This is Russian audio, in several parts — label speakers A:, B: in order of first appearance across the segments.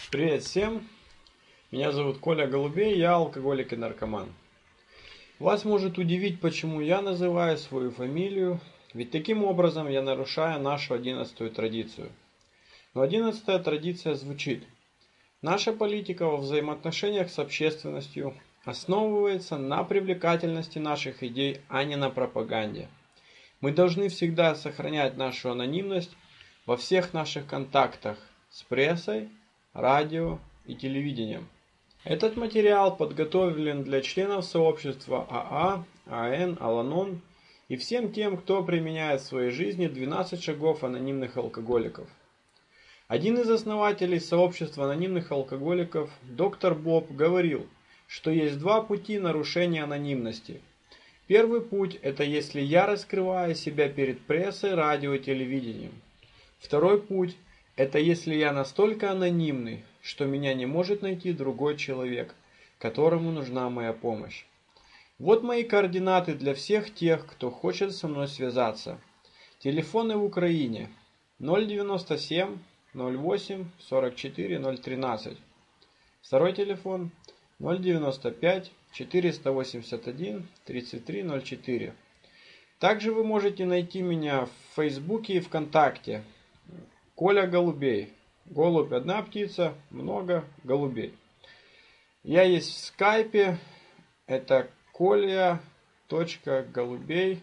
A: Привет всем! Меня зовут Коля Голубей, я алкоголик и наркоман. Вас может удивить, почему я называю свою фамилию, ведь таким образом я нарушаю нашу 11-ю традицию. Но 11-я традиция звучит: наша политика во взаимоотношениях с общественностью основывается на привлекательности наших идей, а не на пропаганде. Мы должны всегда сохранять нашу анонимность во всех наших контактах с прессой, радио и телевидением. Этот материал подготовлен для членов сообщества АА, АН, Аланон и всем тем, кто применяет в своей жизни 12 шагов анонимных алкоголиков. Один из основателей сообщества анонимных алкоголиков, доктор Боб, говорил, что есть два пути нарушения анонимности. Первый путь – это если я раскрываю себя перед прессой, радио и телевидением. Второй путь – это если я настолько анонимный, что меня не может найти другой человек, которому нужна моя помощь. Вот мои координаты для всех тех, кто хочет со мной связаться. Телефоны в Украине 097 08 44 013. Второй телефон 095 481 33 04. Также вы можете найти меня в Фейсбуке и ВКонтакте. Коля Голубей. Голубь одна птица, много голубей. Я есть в скайпе. Это коля.голубей.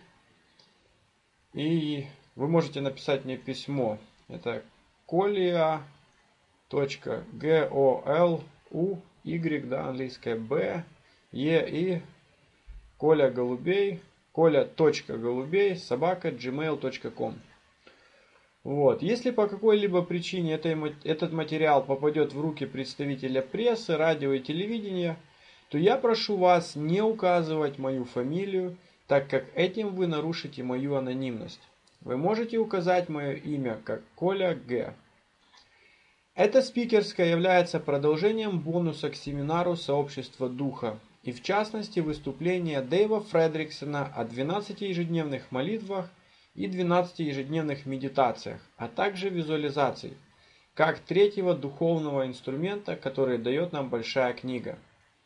A: И вы можете написать мне письмо. Это kolia.golui, да, английское Б, Е, И, Коля Голубей, коля.голубей, @gmail.com. Вот. Если по какой-либо причине этот материал попадет в руки представителя прессы, радио и телевидения, то я прошу вас не указывать мою фамилию, так как этим вы нарушите мою анонимность. Вы можете указать мое имя как Коля Г. Эта спикерская является продолжением бонуса к семинару сообщества духа, и в частности выступления Дэйва Фредриксона о 12 ежедневных молитвах и 12 ежедневных медитациях, а также визуализаций, как третьего духовного инструмента, который дает нам большая книга.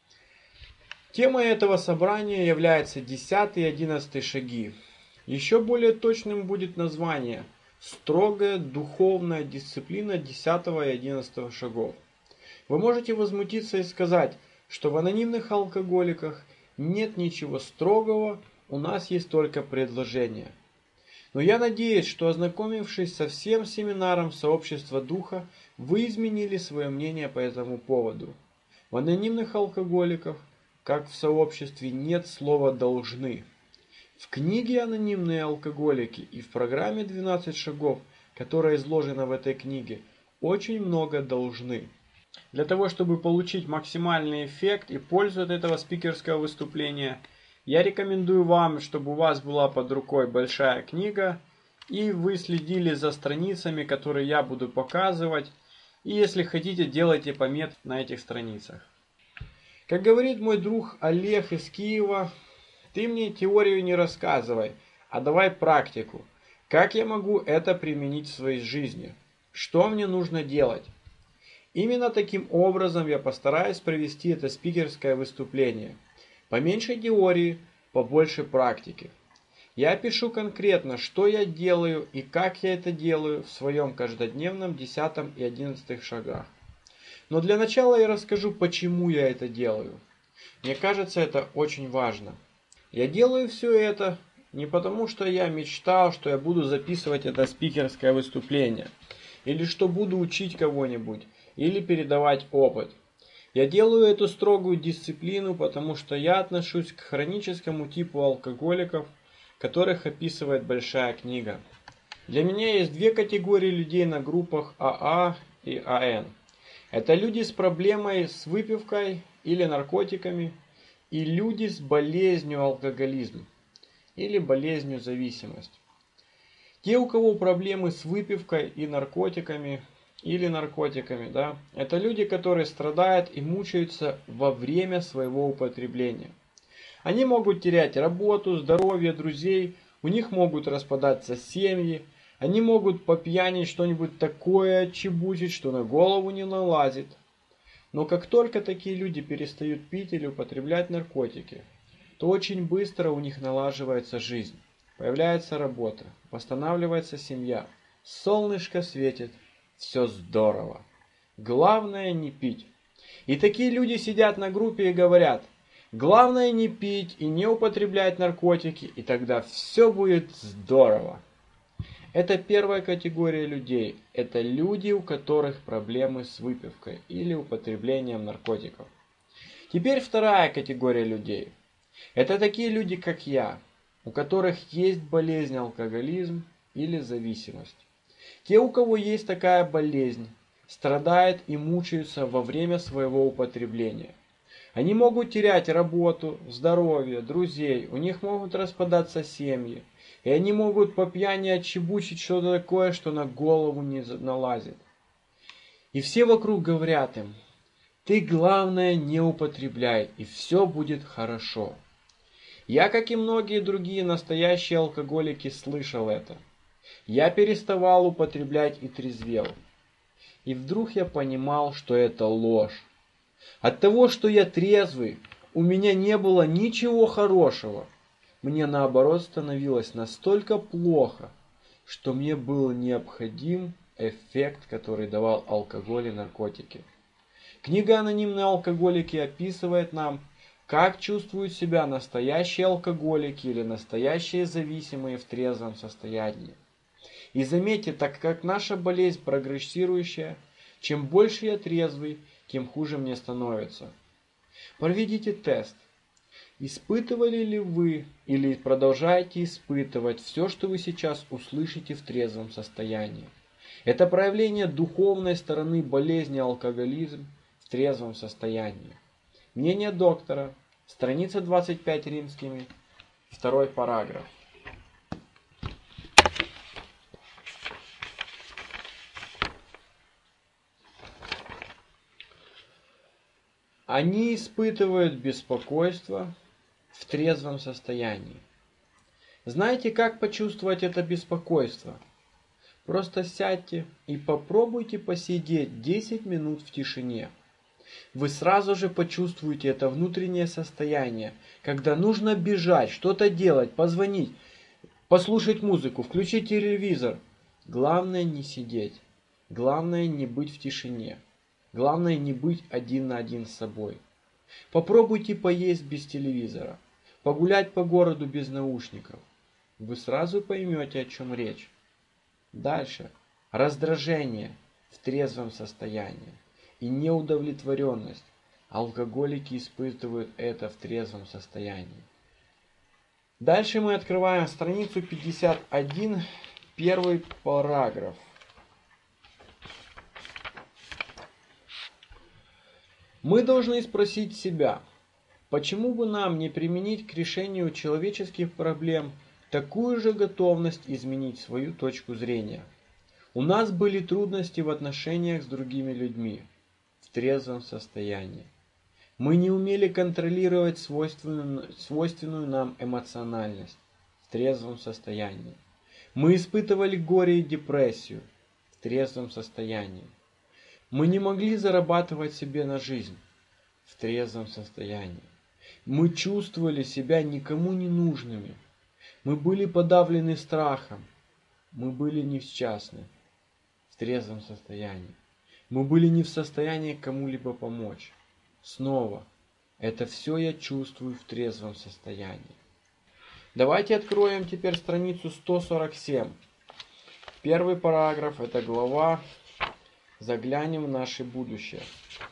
A: Темой этого собрания является 10 и 11 шаги. Еще более точным будет название «Строгая духовная дисциплина 10 и 11 шагов». Вы можете возмутиться и сказать, что в анонимных алкоголиках нет ничего строгого, у нас есть только предложения. Но я надеюсь, что, ознакомившись со всем семинаром сообщества духа, вы изменили свое мнение по этому поводу. В анонимных алкоголиках, как в сообществе, нет слова «должны». В книге «Анонимные алкоголики» и в программе «12 шагов», которая изложена в этой книге, очень много должны. Для того, чтобы получить максимальный эффект и пользу от этого спикерского выступления, я рекомендую вам, чтобы у вас была под рукой большая книга, и вы следили за страницами, которые я буду показывать, и если хотите, делайте пометки на этих страницах. Как говорит мой друг Олег из Киева, ты мне теорию не рассказывай, а давай практику. Как я могу это применить в своей жизни? Что мне нужно делать? Именно таким образом я постараюсь провести это спикерское выступление. Поменьше теории, побольше практики. Я опишу конкретно, что я делаю и как я это делаю в своем каждодневном 10 и 11 шагах. Но для начала я расскажу, почему я это делаю. Мне кажется, это очень важно. Я делаю все это не потому, что я мечтал, что я буду записывать это спикерское выступление, или что буду учить кого-нибудь, или передавать опыт. Я делаю эту строгую дисциплину, потому что я отношусь к хроническому типу алкоголиков, которых описывает большая книга. Для меня есть две категории людей на группах АА и АН. Это люди с проблемой с выпивкой или наркотиками, и люди с болезнью алкоголизм или болезнью зависимость. Те, у кого проблемы с выпивкой и наркотиками, да, это люди, которые страдают и мучаются во время своего употребления. Они могут терять работу, здоровье, друзей, у них могут распадаться семьи, они могут попьянить что-нибудь такое отчебучить, что на голову не налазит. Но как только такие люди перестают пить или употреблять наркотики, то очень быстро у них налаживается жизнь, появляется работа, восстанавливается семья, солнышко светит, все здорово. Главное не пить. И такие люди сидят на группе и говорят: главное не пить и не употреблять наркотики, и тогда все будет здорово. Это первая категория людей. Это люди, у которых проблемы с выпивкой или употреблением наркотиков. Теперь вторая категория людей. Это такие люди, как я, у которых есть болезнь алкоголизм или зависимость. Те, у кого есть такая болезнь, страдают и мучаются во время своего употребления. Они могут терять работу, здоровье, друзей, у них могут распадаться семьи, и они могут по пьяни отчебучить что-то такое, что на голову не налазит. И все вокруг говорят им: ты главное не употребляй, и все будет хорошо. Я, как и многие другие настоящие алкоголики, слышал это. Я переставал употреблять и трезвел. И вдруг я понимал, что это ложь. От того, что я трезвый, у меня не было ничего хорошего. Мне наоборот становилось настолько плохо, что мне был необходим эффект, который давал алкоголь и наркотики. Книга «Анонимные алкоголики» описывает нам, как чувствуют себя настоящие алкоголики или настоящие зависимые в трезвом состоянии. И заметьте, так как наша болезнь прогрессирующая, чем больше я трезвый, тем хуже мне становится. Проведите тест. Испытывали ли вы или продолжаете испытывать все, что вы сейчас услышите в трезвом состоянии? Это проявление духовной стороны болезни алкоголизм в трезвом состоянии. Мнение доктора, страница 25 римскими, 2 параграф. Они испытывают беспокойство в трезвом состоянии. Знаете, как почувствовать это беспокойство? Просто сядьте и попробуйте посидеть 10 минут в тишине. Вы сразу же почувствуете это внутреннее состояние, когда нужно бежать, что-то делать, позвонить, послушать музыку, включить телевизор. Главное не сидеть, главное не быть в тишине, главное не быть один на один с собой. Попробуйте поесть без телевизора, погулять по городу без наушников. Вы сразу поймете, о чем речь. Дальше. Раздражение в трезвом состоянии и неудовлетворенность. Алкоголики испытывают это в трезвом состоянии. Дальше мы открываем страницу 51, первый параграф. Мы должны спросить себя, почему бы нам не применить к решению человеческих проблем такую же готовность изменить свою точку зрения? У нас были трудности в отношениях с другими людьми в трезвом состоянии. Мы не умели контролировать свойственную нам эмоциональность в трезвом состоянии. Мы испытывали горе и депрессию в трезвом состоянии. Мы не могли зарабатывать себе на жизнь в трезвом состоянии. Мы чувствовали себя никому не нужными. Мы были подавлены страхом. Мы были несчастны в трезвом состоянии. Мы были не в состоянии кому-либо помочь. Снова, это все я чувствую в трезвом состоянии. Давайте откроем теперь страницу 147. Первый параграф, это глава «Заглянем в наше будущее».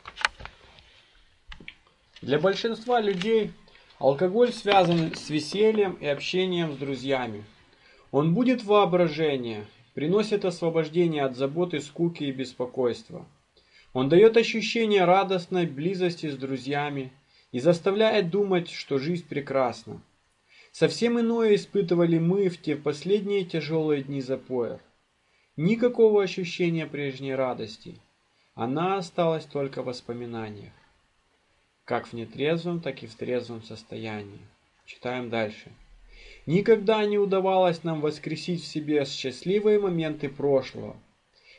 A: Для большинства людей алкоголь связан с весельем и общением с друзьями. Он будит воображение, приносит освобождение от заботы, скуки и беспокойства. Он дает ощущение радостной близости с друзьями и заставляет думать, что жизнь прекрасна. Совсем иное испытывали мы в те последние тяжелые дни запоев. Никакого ощущения прежней радости. Она осталась только в воспоминаниях. Как в нетрезвом, так и в трезвом состоянии. Читаем дальше. Никогда не удавалось нам воскресить в себе счастливые моменты прошлого.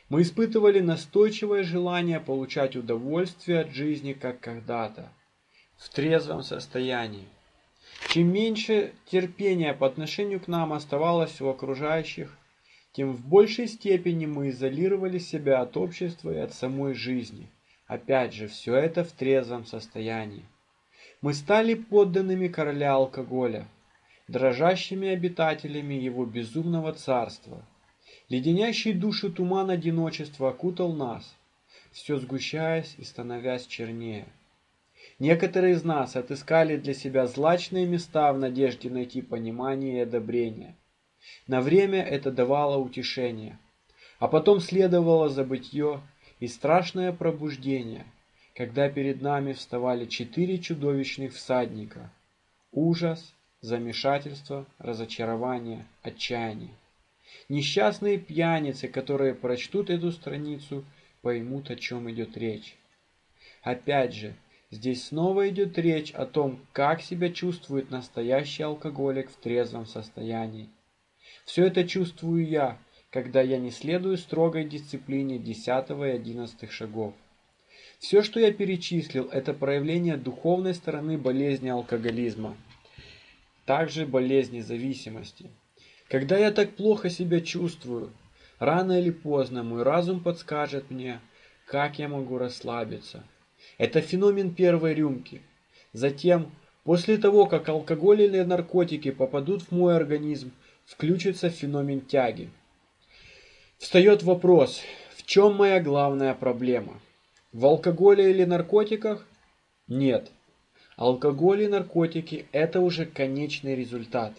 A: Мы испытывали настойчивое желание получать удовольствие от жизни, как когда-то, в трезвом состоянии. Чем меньше терпения по отношению к нам оставалось у окружающих, тем в большей степени мы изолировали себя от общества и от самой жизни. Опять же, все это в трезвом состоянии. Мы стали подданными короля алкоголя, дрожащими обитателями его безумного царства. Леденящий душу туман одиночества окутал нас, все сгущаясь и становясь чернее. Некоторые из нас отыскали для себя злачные места в надежде найти понимание и одобрение. На время это давало утешение, а потом следовало забытье и страшное пробуждение, когда перед нами вставали 4 чудовищных всадника: ужас, замешательство, разочарование, отчаяние. Несчастные пьяницы, которые прочтут эту страницу, поймут, о чем идет речь. Опять же, здесь снова идет речь о том, как себя чувствует настоящий алкоголик в трезвом состоянии. Все это чувствую я, когда я не следую строгой дисциплине 10 и 11 шагов. Все, что я перечислил, это проявление духовной стороны болезни алкоголизма, также болезни зависимости. Когда я так плохо себя чувствую, рано или поздно мой разум подскажет мне, как я могу расслабиться. Это феномен первой рюмки. Затем, после того, как алкоголь или наркотики попадут в мой организм, включится феномен тяги. Встает вопрос, в чем моя главная проблема? В алкоголе или наркотиках? Нет. Алкоголь и наркотики – это уже конечный результат.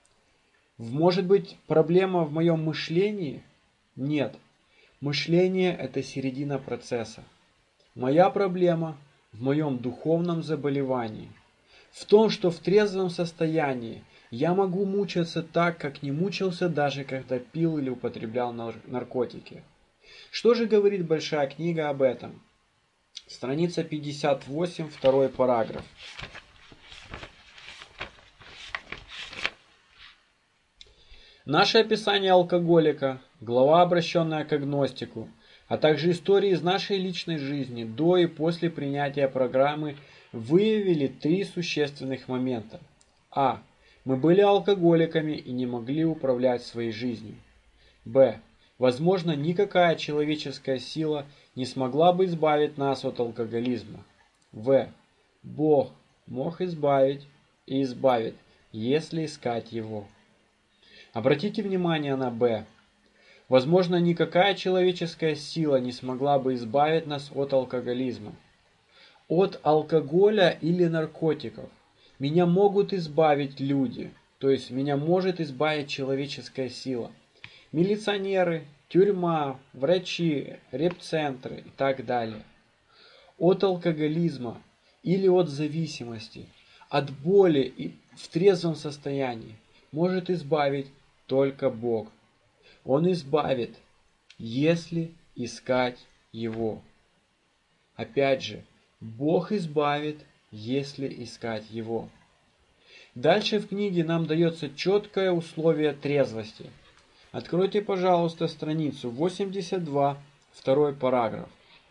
A: Может быть, проблема в моем мышлении? Нет. Мышление – это середина процесса. Моя проблема в моем духовном заболевании. В том, что в трезвом состоянии я могу мучиться так, как не мучился даже когда пил или употреблял наркотики. Что же говорит большая книга об этом? Страница 58, второй параграф. Наше описание алкоголика, глава, обращенная к агностику, а также истории из нашей личной жизни до и после принятия программы выявили 3 существенных момента. А. Мы были алкоголиками и не могли управлять своей жизнью. Б. Возможно, никакая человеческая сила не смогла бы избавить нас от алкоголизма. В. Бог мог избавить и избавит, если искать Его. Обратите внимание на Б. Возможно, никакая человеческая сила не смогла бы избавить нас от алкоголизма. От алкоголя или наркотиков меня могут избавить люди, то есть меня может избавить человеческая сила. Милиционеры, тюрьма, врачи, репцентры и так далее. От алкоголизма или от зависимости, от боли и в трезвом состоянии может избавить только Бог. Он избавит, если искать Его. Опять же, Бог избавит, если искать Его. Дальше в книге нам дается четкое условие трезвости. Откройте, пожалуйста, страницу 82, второй параграф.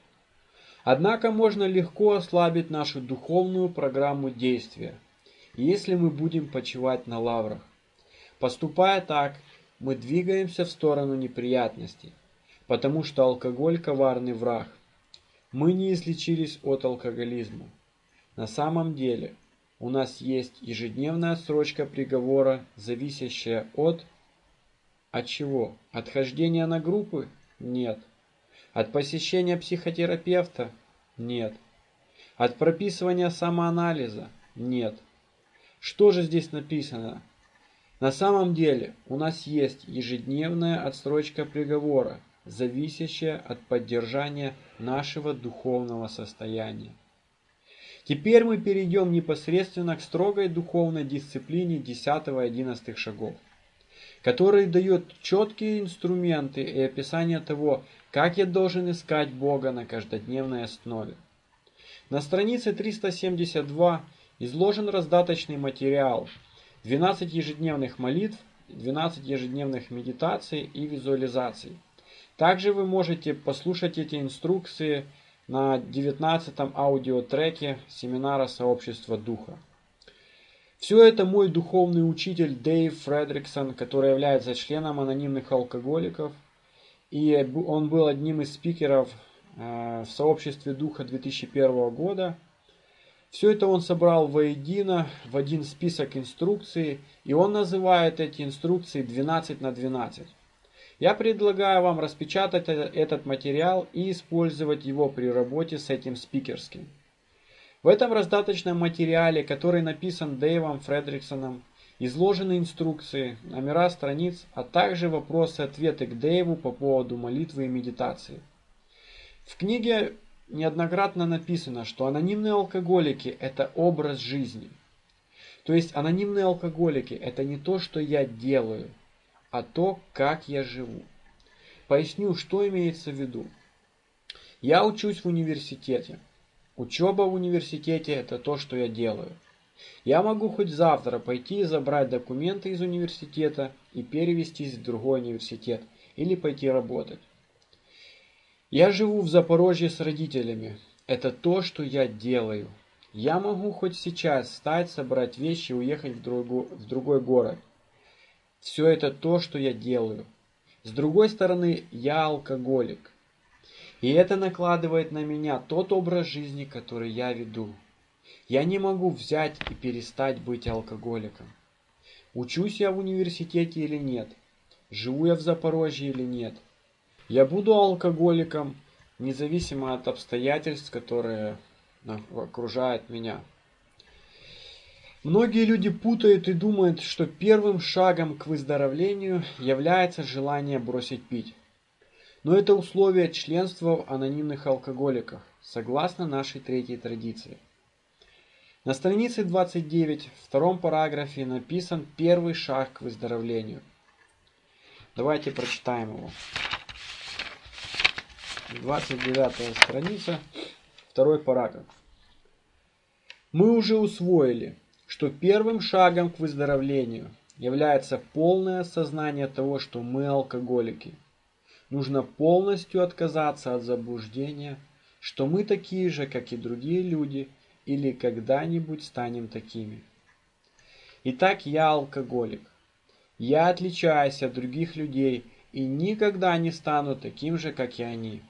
A: Однако можно легко ослабить нашу духовную программу действия, если мы будем почивать на лаврах. Поступая так, мы двигаемся в сторону неприятностей, потому что алкоголь – коварный враг. Мы не излечились от алкоголизма. На самом деле, у нас есть ежедневная отсрочка приговора, зависящая от чего? От хождения на группы? Нет. От посещения психотерапевта? Нет. От прописывания самоанализа? Нет. Что же здесь написано? На самом деле, у нас есть ежедневная отсрочка приговора, зависящая от поддержания нашего духовного состояния. Теперь мы перейдем непосредственно к строгой духовной дисциплине 10 и 11 шагов, который дает четкие инструменты и описание того, как я должен искать Бога на каждодневной основе. На странице 372 изложен раздаточный материал, 12 ежедневных молитв, 12 ежедневных медитаций и визуализаций. Также вы можете послушать эти инструкции на 19-м аудиотреке семинара Сообщества Духа. Все это мой духовный учитель Дэйв Фредриксон, который является членом анонимных алкоголиков. И он был одним из спикеров в Сообществе Духа 2001 года. Все это он собрал воедино, в один список инструкций, и он называет эти инструкции 12 на 12. Я предлагаю вам распечатать этот материал и использовать его при работе с этим спикерским. В этом раздаточном материале, который написан Дэйвом Фредриксоном, изложены инструкции, номера страниц, а также вопросы и ответы к Дэйву по поводу молитвы и медитации. В книге неоднократно написано, что анонимные алкоголики – это образ жизни. То есть анонимные алкоголики – это не то, что я делаю, а то, как я живу. Поясню, что имеется в виду. Я учусь в университете. Учеба в университете – это то, что я делаю. Я могу хоть завтра пойти и забрать документы из университета и перевестись в другой университет или пойти работать. Я живу в Запорожье с родителями. Это то, что я делаю. Я могу хоть сейчас встать, собрать вещи и уехать в другой город. Все это то, что я делаю. С другой стороны, я алкоголик. И это накладывает на меня тот образ жизни, который я веду. Я не могу взять и перестать быть алкоголиком. Учусь я в университете или нет? Живу я в Запорожье или нет? Я буду алкоголиком, независимо от обстоятельств, которые окружают меня. Многие люди путают и думают, что первым шагом к выздоровлению является желание бросить пить. Но это условие членства в анонимных алкоголиках, согласно нашей третьей традиции. На странице 29, в втором параграфе написан первый шаг к выздоровлению. Давайте прочитаем его. 29 страница, второй параграф. Мы уже усвоили, что первым шагом к выздоровлению является полное осознание того, что мы алкоголики. Нужно полностью отказаться от заблуждения, что мы такие же, как и другие люди, или когда-нибудь станем такими. Итак, я алкоголик. Я отличаюсь от других людей и никогда не стану таким же, как и они.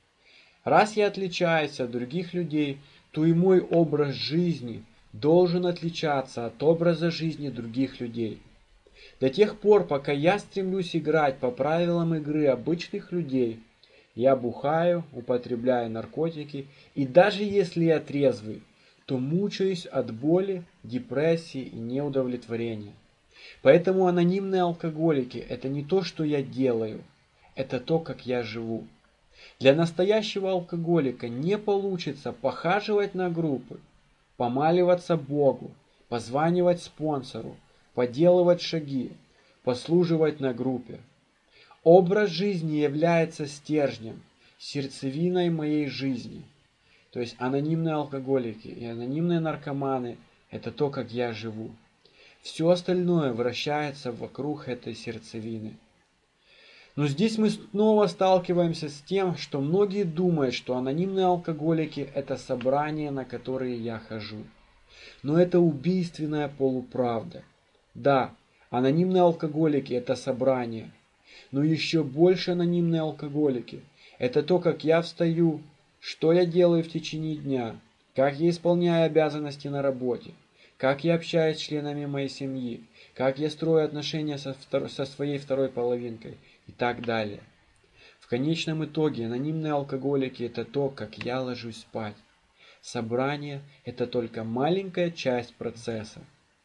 A: Раз я отличаюсь от других людей, то и мой образ жизни должен отличаться от образа жизни других людей. До тех пор, пока я стремлюсь играть по правилам игры обычных людей, я бухаю, употребляю наркотики, и даже если я трезвый, то мучаюсь от боли, депрессии и неудовлетворения. Поэтому анонимные алкоголики – это не то, что я делаю, это то, как я живу. Для настоящего алкоголика не получится похаживать на группы, помаливаться Богу, позванивать спонсору, поделывать шаги, послуживать на группе. Образ жизни является стержнем, сердцевиной моей жизни. То есть анонимные алкоголики и анонимные наркоманы – это то, как я живу. Все остальное вращается вокруг этой сердцевины. Но здесь мы снова сталкиваемся с тем, что многие думают, что анонимные алкоголики – это собрания, на которые я хожу. Но это убийственная полуправда. Да, анонимные алкоголики – это собрание. Но еще больше анонимные алкоголики – это то, как я встаю, что я делаю в течение дня, как я исполняю обязанности на работе, как я общаюсь с членами моей семьи, как я строю отношения со своей второй половинкой и так далее. В конечном итоге анонимные алкоголики – это то, как я ложусь спать. Собрание – это только маленькая часть процесса.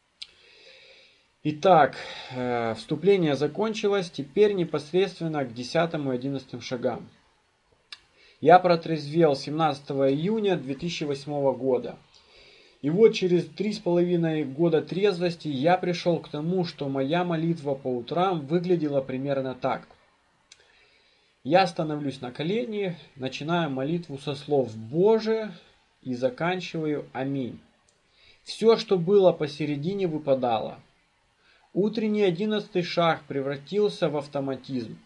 A: Итак, вступление закончилось, теперь непосредственно к 10 и 11 шагам. Я протрезвел 17 июня 2008 года. И вот через 3,5 года трезвости я пришел к тому, что моя молитва по утрам выглядела примерно так. Я становлюсь на колени, начинаю молитву со слов «Боже» и заканчиваю «Аминь». Все, что было посередине, выпадало. Утренний 11 шаг превратился в автоматизм,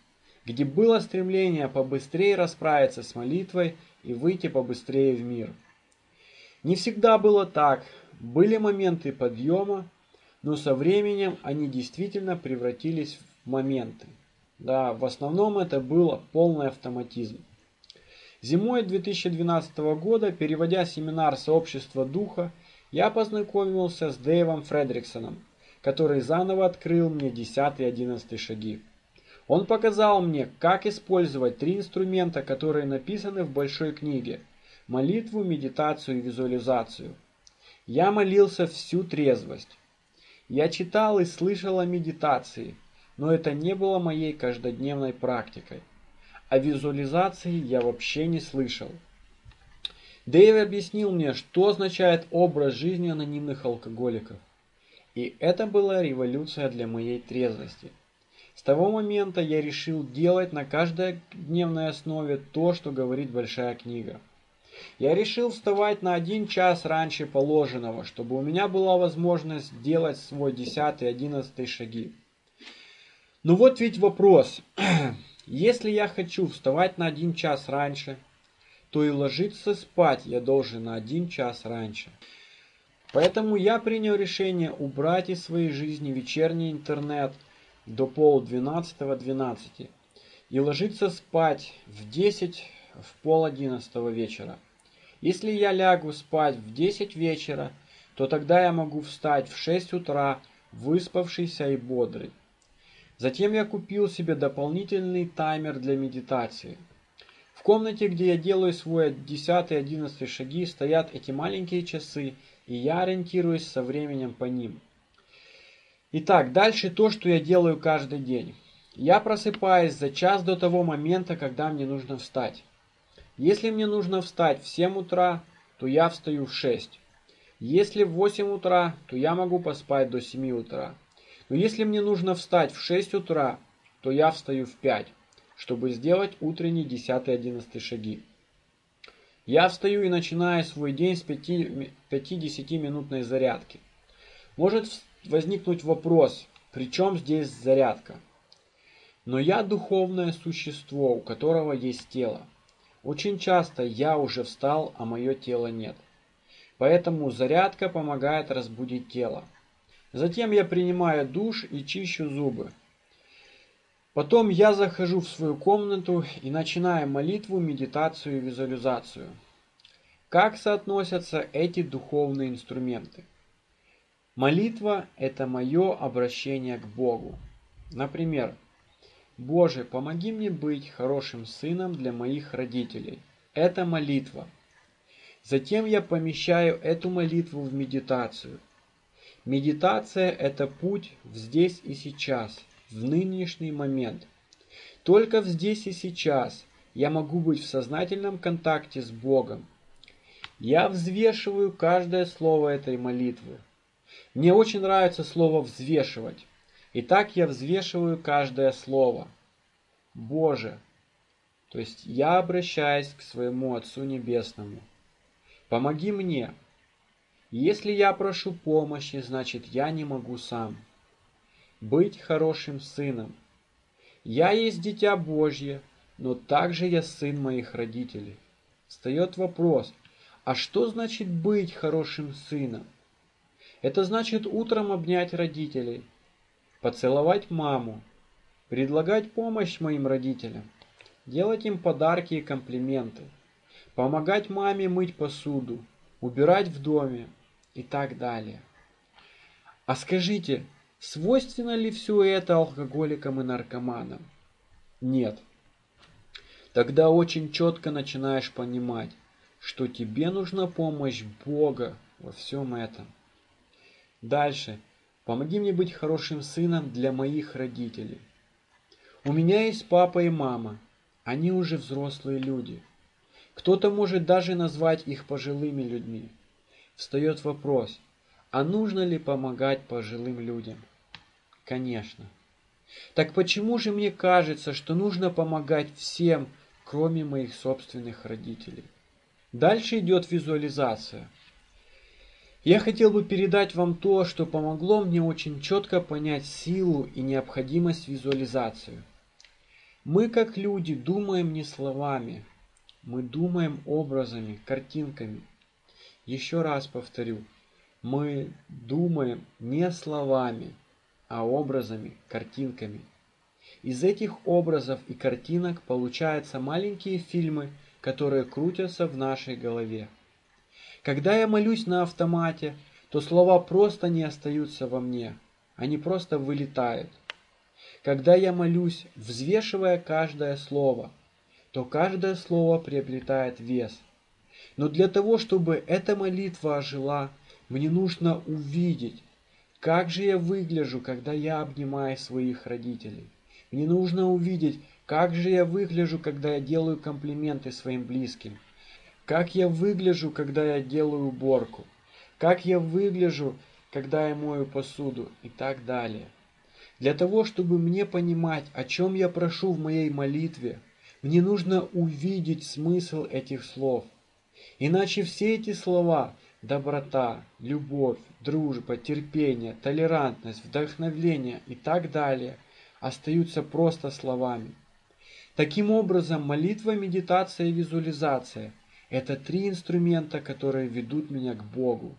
A: где было стремление побыстрее расправиться с молитвой и выйти побыстрее в мир. Не всегда было так, были моменты подъема, но со временем они действительно превратились в моменты. Да, в основном это был полный автоматизм. Зимой 2012 года, переводя семинар «Сообщество Духа», я познакомился с Дэйвом Фредриксоном, который заново открыл мне 10 и 11 шаги. Он показал мне, как использовать 3 инструмента, которые написаны в большой книге – молитву, медитацию и визуализацию. Я молился всю трезвость. Я читал и слышал о медитации, но это не было моей каждодневной практикой. О визуализации я вообще не слышал. Дэйв объяснил мне, что означает образ жизни анонимных алкоголиков. И это была революция для моей трезвости. С того момента я решил делать на каждодневной основе то, что говорит большая книга. Я решил вставать на 1 час раньше положенного, чтобы у меня была возможность делать свой 10 и 11 шаги. Но вот ведь вопрос. Если я хочу вставать на 1 час раньше, то и ложиться спать я должен на 1 час раньше. Поэтому я принял решение убрать из своей жизни вечерний интернет до 10:30-12 и ложиться спать в 10, в 10:30 вечера. Если я лягу спать в 10 вечера, то тогда я могу встать в 6 утра, выспавшийся и бодрый. Затем я купил себе дополнительный таймер для медитации. В комнате, где я делаю свой 10 и 11 шаги, стоят эти маленькие часы, и я ориентируюсь со временем по ним. Итак, дальше то, что я делаю каждый день. Я просыпаюсь за час до того момента, когда мне нужно встать. Если мне нужно встать в 7 утра, то я встаю в 6. Если в 8 утра, то я могу поспать до 7 утра. Но если мне нужно встать в 6 утра, то я встаю в 5, чтобы сделать утренние 10 и 11 шаги. Я встаю и начинаю свой день с 5-10-минутной зарядки. Может возникнуть вопрос, при чем здесь зарядка? Но я духовное существо, у которого есть тело. Очень часто я уже встал, а мое тело нет. Поэтому зарядка помогает разбудить тело. Затем я принимаю душ и чищу зубы. Потом я захожу в свою комнату и начинаю молитву, медитацию и визуализацию. Как соотносятся эти духовные инструменты? Молитва – это мое обращение к Богу. Например, «Боже, помоги мне быть хорошим сыном для моих родителей». Это молитва. Затем я помещаю эту молитву в медитацию. Медитация – это путь в здесь и сейчас, в нынешний момент. Только в здесь и сейчас я могу быть в сознательном контакте с Богом. Я взвешиваю каждое слово этой молитвы. Мне очень нравится слово «взвешивать». Итак, я взвешиваю каждое слово. Боже, то есть я обращаюсь к своему Отцу Небесному. Помоги мне. Если я прошу помощи, значит я не могу сам. Быть хорошим сыном. Я есть дитя Божье, но также я сын моих родителей. Встает вопрос, а что значит быть хорошим сыном? Это значит утром обнять родителей, поцеловать маму, предлагать помощь моим родителям, делать им подарки и комплименты, помогать маме мыть посуду, убирать в доме и так далее. А скажите, свойственно ли все это алкоголикам и наркоманам? Нет. Тогда очень четко начинаешь понимать, что тебе нужна помощь Бога во всем этом. Дальше. Помоги мне быть хорошим сыном для моих родителей. У меня есть папа и мама. Они уже взрослые люди. Кто-то может даже назвать их пожилыми людьми. Встает вопрос, а нужно ли помогать пожилым людям? Конечно. Так почему же мне кажется, что нужно помогать всем, кроме моих собственных родителей? Дальше идет визуализация. Я хотел бы передать вам то, что помогло мне очень четко понять силу и необходимость визуализации. Мы, как люди, думаем не словами, мы думаем образами, картинками. Еще раз повторю, мы думаем не словами, а образами, картинками. Из этих образов и картинок получаются маленькие фильмы, которые крутятся в нашей голове. Когда я молюсь на автомате, то слова просто не остаются во мне, они просто вылетают. Когда я молюсь, взвешивая каждое слово, то каждое слово приобретает вес. Но для того, чтобы эта молитва ожила, мне нужно увидеть, как же я выгляжу, когда я обнимаю своих родителей. Мне нужно увидеть, как же я выгляжу, когда я делаю комплименты своим близким. Как я выгляжу, когда я делаю уборку. Как я выгляжу, когда я мою посуду и так далее. Для того, чтобы мне понимать, о чем я прошу в моей молитве, мне нужно увидеть смысл этих слов. Иначе все эти слова – доброта, любовь, дружба, терпение, толерантность, вдохновение и так далее – остаются просто словами. Таким образом, молитва, медитация и визуализация – это три инструмента, которые ведут меня к Богу.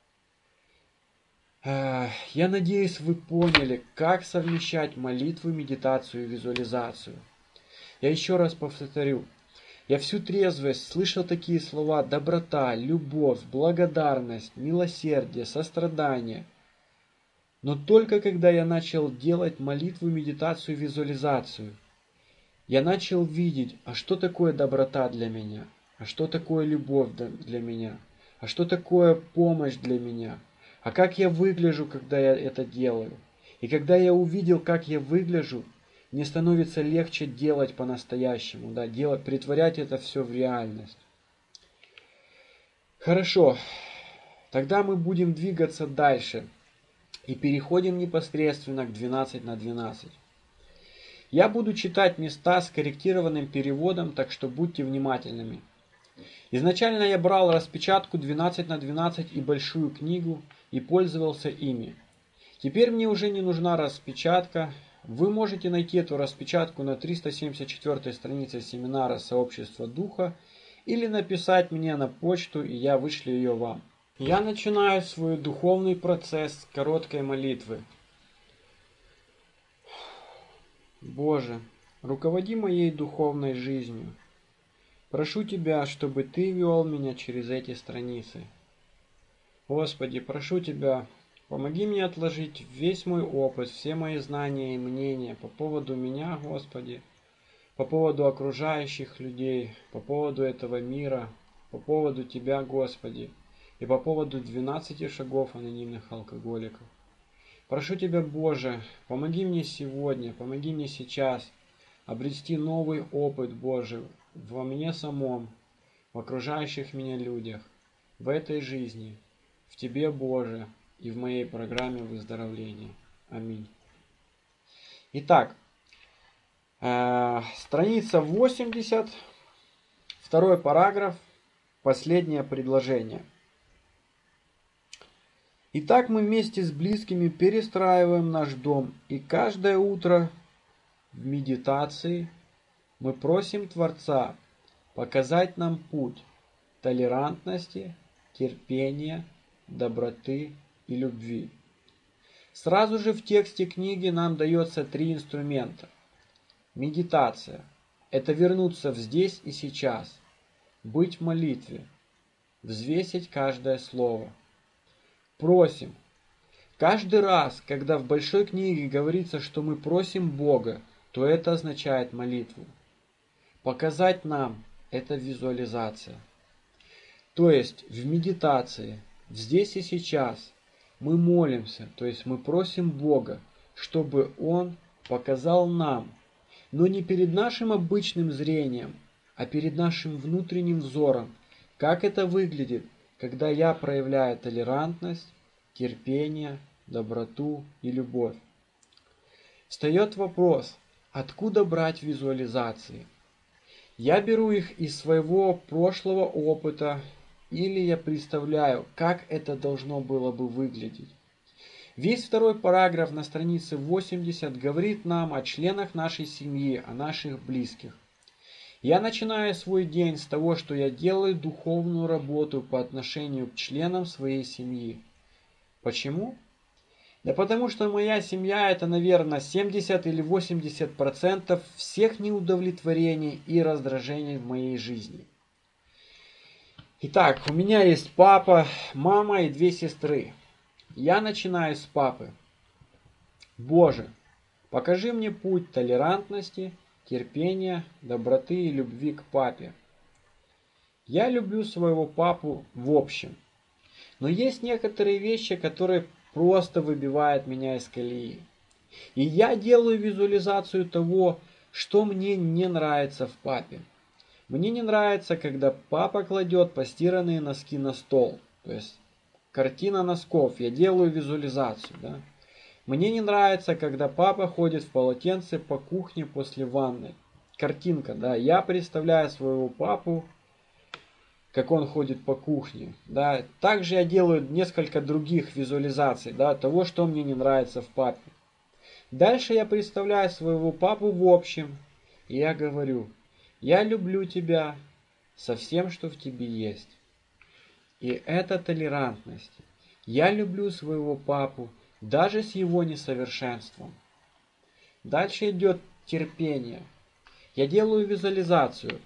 A: Я надеюсь, вы поняли, как совмещать молитву, медитацию и визуализацию. Я еще раз повторю. Я всю трезвость слышал такие слова: доброта, любовь, благодарность, милосердие, сострадание. Но только когда я начал делать молитву, медитацию, визуализацию, я начал видеть, а что такое доброта для меня, а что такое любовь для меня, а что такое помощь для меня, а как я выгляжу, когда я это делаю. И когда я увидел, как я выгляжу, мне становится легче делать по-настоящему, притворять это все в реальность. Хорошо, тогда мы будем двигаться дальше и переходим непосредственно к 12 на 12. Я буду читать места с корректированным переводом, так что будьте внимательными. Изначально я брал распечатку 12 на 12 и большую книгу и пользовался ими. Теперь мне уже не нужна распечатка. Вы можете найти эту распечатку на 374 странице семинара «Сообщество Духа» или написать мне на почту, и я вышлю ее вам. Я начинаю свой духовный процесс с короткой молитвы. Боже, руководи моей духовной жизнью. Прошу Тебя, чтобы Ты вел меня через эти страницы. Господи, прошу Тебя, помоги мне отложить весь мой опыт, все мои знания и мнения по поводу меня, Господи, по поводу окружающих людей, по поводу этого мира, по поводу Тебя, Господи, и по поводу 12 шагов анонимных алкоголиков. Прошу Тебя, Боже, помоги мне сегодня, помоги мне сейчас обрести новый опыт, Боже, во мне самом, в окружающих меня людях, в этой жизни, в Тебе, Боже, и в моей программе выздоровления. Аминь. Итак, страница 80, второй параграф, последнее предложение. Итак, мы вместе с близкими перестраиваем наш дом, и каждое утро в медитации мы просим Творца показать нам путь толерантности, терпения, доброты и любви. Сразу же в тексте книги нам дается три инструмента. Медитация – это вернуться в здесь и сейчас, быть в молитве, взвесить каждое слово. Просим. Каждый раз, когда в большой книге говорится, что мы просим Бога, то это означает молитву. Показать нам – это визуализация. То есть в медитации, здесь и сейчас мы молимся, то есть мы просим Бога, чтобы Он показал нам, но не перед нашим обычным зрением, а перед нашим внутренним взором, как это выглядит, когда я проявляю толерантность, терпение, доброту и любовь. Встает вопрос, откуда брать визуализации? Я беру их из своего прошлого опыта, или я представляю, как это должно было бы выглядеть. Весь второй параграф на странице 80 говорит нам о членах нашей семьи, о наших близких. Я начинаю свой день с того, что я делаю духовную работу по отношению к членам своей семьи. Почему? Да потому что моя семья это, наверное, 70 или 80% всех неудовлетворений и раздражений в моей жизни. Итак, у меня есть папа, мама и 2 сестры. Я начинаю с папы. Боже, покажи мне путь толерантности, терпения, доброты и любви к папе. Я люблю своего папу в общем. Но есть некоторые вещи, которые просто выбивают меня из колеи. И я делаю визуализацию того, что мне не нравится в папе. Мне не нравится, когда папа кладет постиранные носки на стол. То есть картина носков. Я делаю визуализацию. Да? Мне не нравится, когда папа ходит в полотенце по кухне после ванны. Картинка, да. Я представляю своего папу, как он ходит по кухне. Да. Также я делаю несколько других визуализаций, да, того, что мне не нравится в папе. Дальше я представляю своего папу в общем. И я говорю, я люблю тебя со всем, что в тебе есть. И это толерантность. Я люблю своего папу даже с его несовершенством. Дальше идет терпение. Я делаю визуализацию.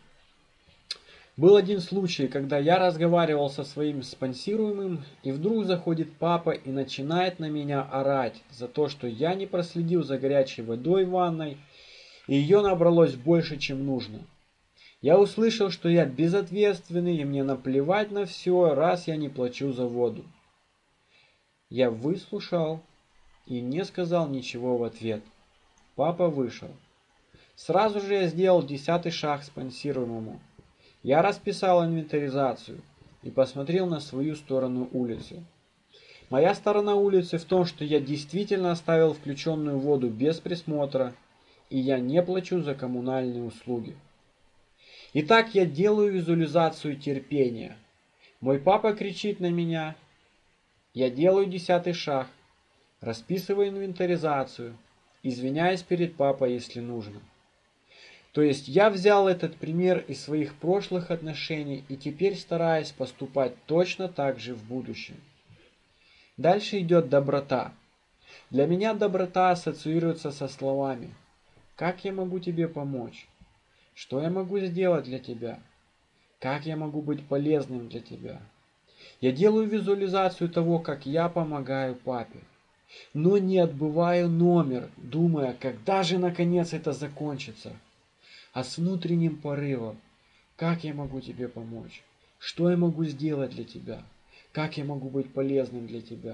A: Был один случай, когда я разговаривал со своим спонсируемым, и вдруг заходит папа и начинает на меня орать за то, что я не проследил за горячей водой в ванной, и ее набралось больше, чем нужно. Я услышал, что я безответственный, и мне наплевать на все, раз я не плачу за воду. Я выслушал и не сказал ничего в ответ. Папа вышел. Сразу же я сделал 10-й шаг спонсируемому. Я расписал инвентаризацию и посмотрел на свою сторону улицы. Моя сторона улицы в том, что я действительно оставил включенную воду без присмотра, и я не плачу за коммунальные услуги. Итак, я делаю визуализацию терпения. Мой папа кричит на меня. Я делаю 10-й шаг, расписываю инвентаризацию, извиняюсь перед папой, если нужно. То есть я взял этот пример из своих прошлых отношений и теперь стараюсь поступать точно так же в будущем. Дальше идет доброта. Для меня доброта ассоциируется со словами «Как я могу тебе помочь? Что я могу сделать для тебя? Как я могу быть полезным для тебя?» Я делаю визуализацию того, как я помогаю папе, но не отбываю номер, думая, когда же наконец это закончится, а с внутренним порывом, как я могу тебе помочь, что я могу сделать для тебя, как я могу быть полезным для тебя.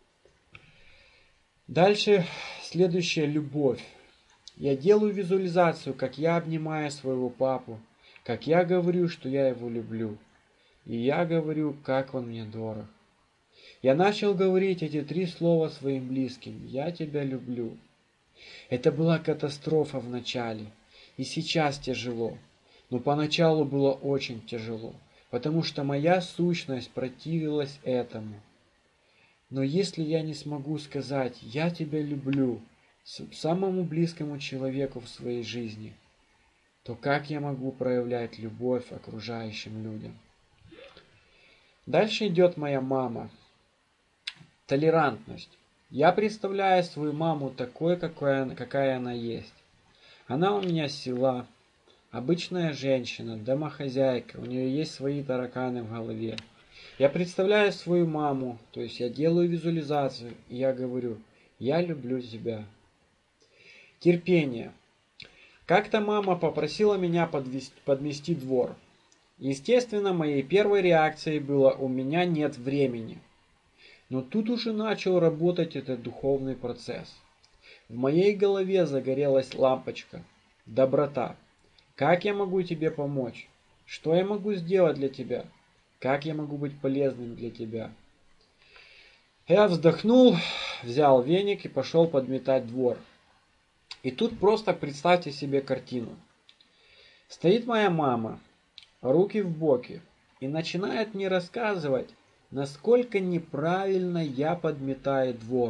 A: Дальше следующая любовь. Я делаю визуализацию, как я обнимаю своего папу, как я говорю, что я его люблю. И я говорю, как он мне дорог. Я начал говорить эти 3 слова своим близким. Я тебя люблю. Это была катастрофа в начале. И сейчас тяжело. Но поначалу было очень тяжело. Потому что моя сущность противилась этому. Но если я не смогу сказать «я тебя люблю» самому близкому человеку в своей жизни, то как я могу проявлять любовь окружающим людям? Дальше идет моя мама. Толерантность. Я представляю свою маму такой, какая она есть. Она у меня с села, обычная женщина, домохозяйка, у нее есть свои тараканы в голове. Я представляю свою маму, то есть я делаю визуализацию, и я говорю, я люблю тебя. Терпение. Как-то мама попросила меня подмести двор. Естественно, моей первой реакцией было «у меня нет времени». Но тут уже начал работать этот духовный процесс. В моей голове загорелась лампочка. Доброта. Как я могу тебе помочь? Что я могу сделать для тебя? Как я могу быть полезным для тебя? Я вздохнул, взял веник и пошел подметать двор. И тут просто представьте себе картину. Стоит моя мама, руки в боки, и начинает мне рассказывать, насколько неправильно я подметаю двор,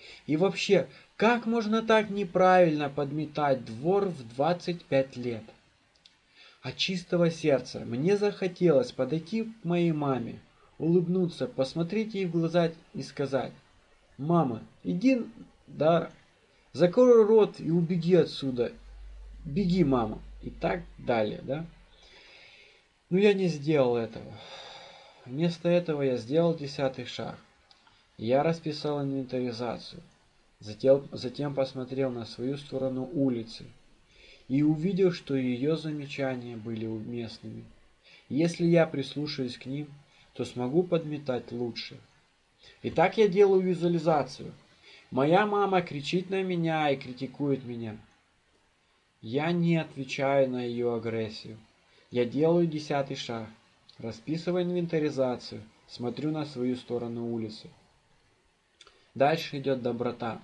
A: И вообще, как можно так неправильно подметать двор в 25 лет? От чистого сердца мне захотелось подойти к моей маме, улыбнуться, посмотреть ей в глаза и сказать: «Мама, иди, да, закрой рот и убеги отсюда. Беги, мама». И так далее, да? Но я не сделал этого. Вместо этого я сделал 10-й шаг. Я расписал инвентаризацию. Затем посмотрел на свою сторону улицы и увидел, что ее замечания были уместными. Если я прислушаюсь к ним, то смогу подметать лучше. Итак, я делаю визуализацию. Моя мама кричит на меня и критикует меня. Я не отвечаю на ее агрессию. Я делаю 10-й шаг. Расписываю инвентаризацию. Смотрю на свою сторону улицы. Дальше идет доброта.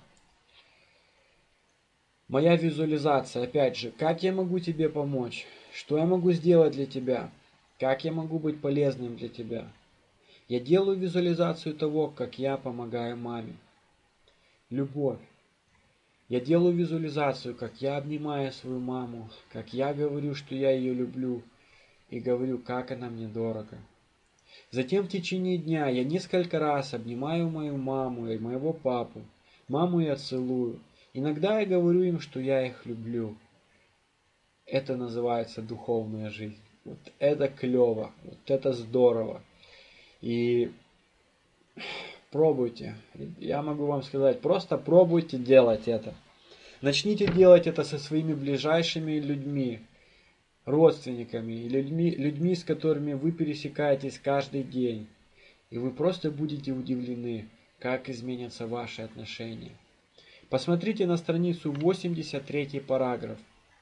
A: Моя визуализация, опять же, как я могу тебе помочь? Что я могу сделать для тебя? Как я могу быть полезным для тебя? Я делаю визуализацию того, как я помогаю маме. Любовь. Я делаю визуализацию, как я обнимаю свою маму, как я говорю, что я ее люблю, и говорю, как она мне дорога. Затем в течение дня я несколько раз обнимаю мою маму и моего папу. Маму я целую. Иногда я говорю им, что я их люблю. Это называется духовная жизнь. Вот это клево, вот это здорово. И пробуйте. Я могу вам сказать, просто пробуйте делать это. Начните делать это со своими ближайшими людьми, родственниками, и людьми, с которыми вы пересекаетесь каждый день. И вы просто будете удивлены, как изменятся ваши отношения. Посмотрите на страницу 83 параграф.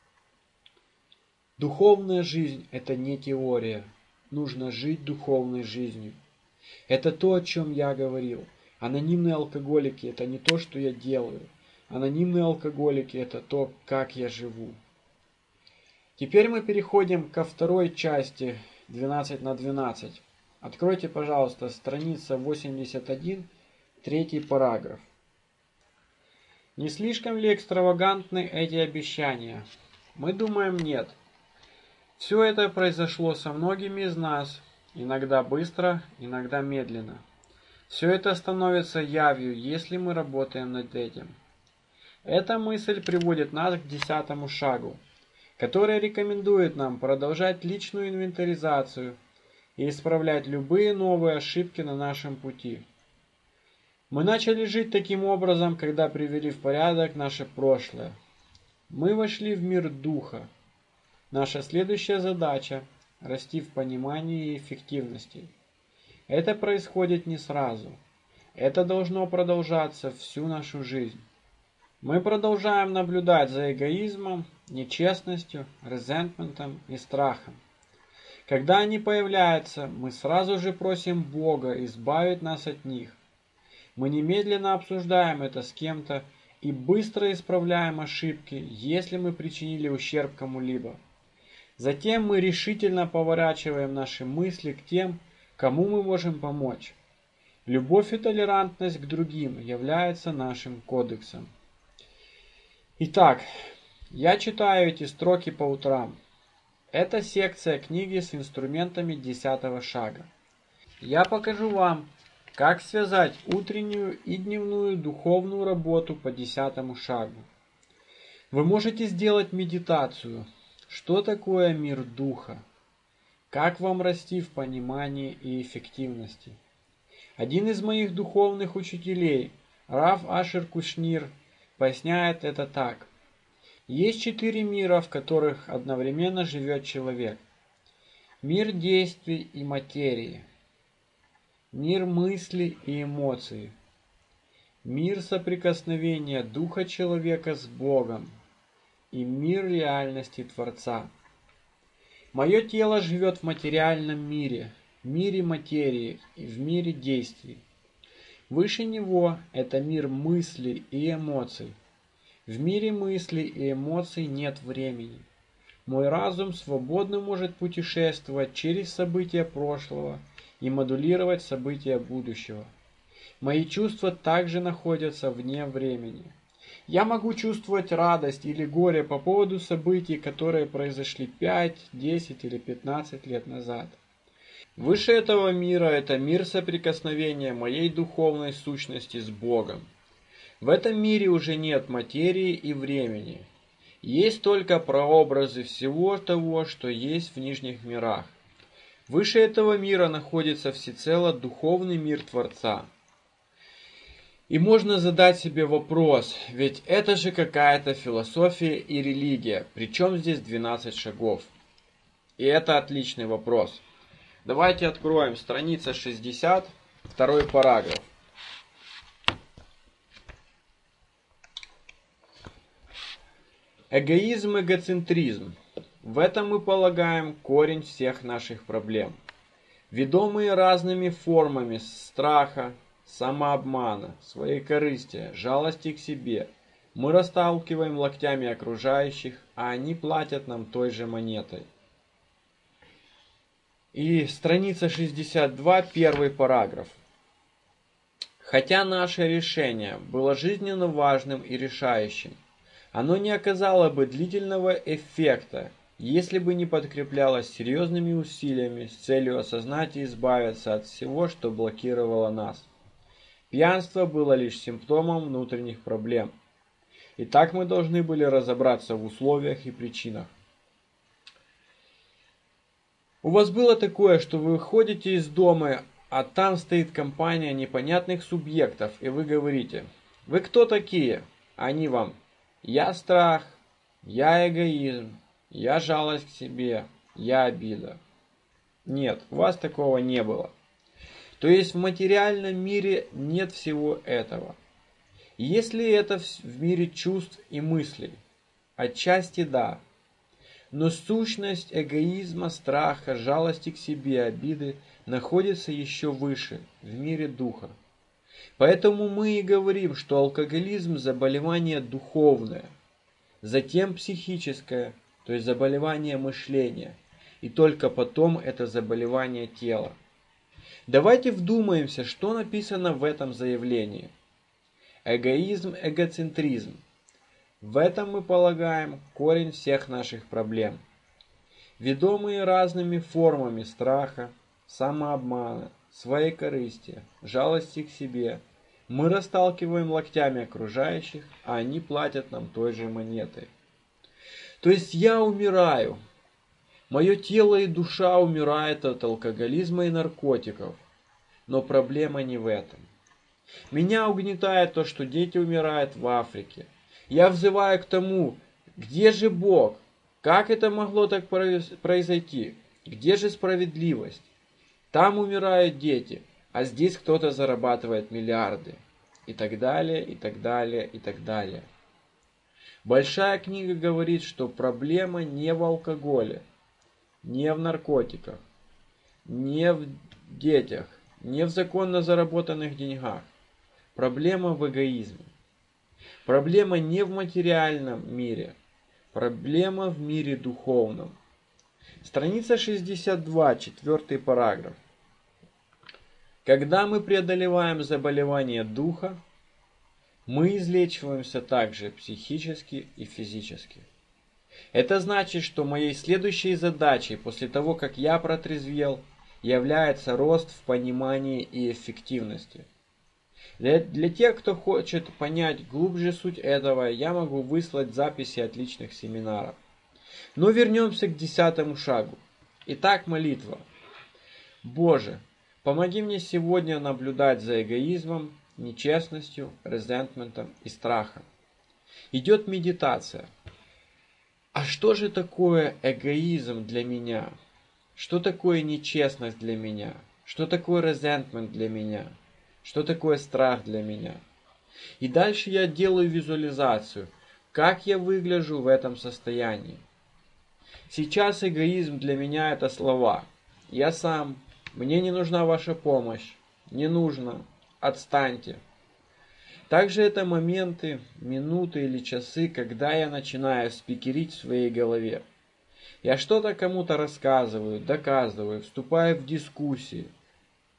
A: Духовная жизнь – это не теория. Нужно жить духовной жизнью. Это то, о чем я говорил. Анонимные алкоголики – это не то, что я делаю. Анонимные алкоголики – это то, как я живу. Теперь мы переходим ко второй части 12 на 12. Откройте, пожалуйста, страница 81, 3 параграф. Не слишком ли экстравагантны эти обещания? Мы думаем, нет. Все это произошло со многими из нас, иногда быстро, иногда медленно. Все это становится явью, если мы работаем над этим. Эта мысль приводит нас к 10-му шагу, который рекомендует нам продолжать личную инвентаризацию и исправлять любые новые ошибки на нашем пути. Мы начали жить таким образом, когда привели в порядок наше прошлое. Мы вошли в мир духа. Наша следующая задача – расти в понимании и эффективности. Это происходит не сразу. Это должно продолжаться всю нашу жизнь. Мы продолжаем наблюдать за эгоизмом, нечестностью, резентментом и страхом. Когда они появляются, мы сразу же просим Бога избавить нас от них. Мы немедленно обсуждаем это с кем-то и быстро исправляем ошибки, если мы причинили ущерб кому-либо. Затем мы решительно поворачиваем наши мысли к тем, кому мы можем помочь. Любовь и толерантность к другим являются нашим кодексом. Итак, я читаю эти строки по утрам. Это секция книги с инструментами 10-го шага. Я покажу вам, как связать утреннюю и дневную духовную работу по 10-му шагу. Вы можете сделать медитацию. Что такое мир духа? Как вам расти в понимании и эффективности? Один из моих духовных учителей, Рав Ашер Кушнир, поясняет это так. Есть 4 мира, в которых одновременно живет человек. Мир действий и материи. Мир мыслей и эмоций. Мир соприкосновения духа человека с Богом. И мир реальности Творца. Мое тело живет в материальном мире, в мире материи и в мире действий. Выше него это мир мыслей и эмоций. В мире мыслей и эмоций нет времени. Мой разум свободно может путешествовать через события прошлого и модулировать события будущего. Мои чувства также находятся вне времени. Я могу чувствовать радость или горе по поводу событий, которые произошли 5, 10 или 15 лет назад. Выше этого мира – это мир соприкосновения моей духовной сущности с Богом. В этом мире уже нет материи и времени. Есть только прообразы всего того, что есть в нижних мирах. Выше этого мира находится всецело духовный мир Творца. И можно задать себе вопрос, ведь это же какая-то философия и религия, причем здесь 12 шагов? И это отличный вопрос. Давайте откроем страница 60, второй параграф. Эгоизм, эгоцентризм. В этом мы полагаем корень всех наших проблем. Ведомые разными формами страха, самообмана, своекорыстия, жалости к себе, мы расталкиваем локтями окружающих, а они платят нам той же монетой. И страница 62, первый параграф. Хотя наше решение было жизненно важным и решающим, оно не оказало бы длительного эффекта, если бы не подкреплялось серьезными усилиями с целью осознать и избавиться от всего, что блокировало нас. Пьянство было лишь симптомом внутренних проблем. И так мы должны были разобраться в условиях и причинах. У вас было такое, что вы выходите из дома, а там стоит компания непонятных субъектов, и вы говорите: «Вы кто такие?» Они вам: «Я страх, я эгоизм, я жалость к себе, я обида». Нет, у вас такого не было. То есть в материальном мире нет всего этого. Если это в мире чувств и мыслей, отчасти да. Но сущность эгоизма, страха, жалости к себе, обиды находится еще выше, в мире духа. Поэтому мы и говорим, что алкоголизм – заболевание духовное, затем психическое, то есть заболевание мышления, и только потом это заболевание тела. Давайте вдумаемся, что написано в этом заявлении. Эгоизм, эгоцентризм. В этом мы полагаем корень всех наших проблем. Ведомые разными формами страха, самообмана, своекорыстия, жалости к себе, мы расталкиваем локтями окружающих, а они платят нам той же монетой. То есть я умираю. Мое тело и душа умирают от алкоголизма и наркотиков. Но проблема не в этом. Меня угнетает то, что дети умирают в Африке. Я взываю к тому: где же Бог? Как это могло так произойти? Где же справедливость? Там умирают дети, а здесь кто-то зарабатывает миллиарды. И так далее, и так далее, и так далее. Большая книга говорит, что проблема не в алкоголе, не в наркотиках, не в детях, не в законно заработанных деньгах. Проблема в эгоизме. Проблема не в материальном мире. Проблема в мире духовном. Страница 62, четвертый параграф. Когда мы преодолеваем заболевание духа, мы излечиваемся также психически и физически. Это значит, что моей следующей задачей после того, как я протрезвел, является рост в понимании и эффективности. Для тех, кто хочет понять глубже суть этого, я могу выслать записи отличных семинаров. Но вернемся к 10 шагу. Итак, молитва. Боже, помоги мне сегодня наблюдать за эгоизмом, нечестностью, резентментом и страхом. Идет медитация. А что же такое эгоизм для меня? Что такое нечестность для меня? Что такое резентмент для меня? Что такое страх для меня? И дальше я делаю визуализацию, как я выгляжу в этом состоянии. Сейчас эгоизм для меня это слова. Я сам, мне не нужна ваша помощь, не нужно, отстаньте. Также это моменты, минуты или часы, когда я начинаю спикерить в своей голове. Я что-то кому-то рассказываю, доказываю, вступаю в дискуссии.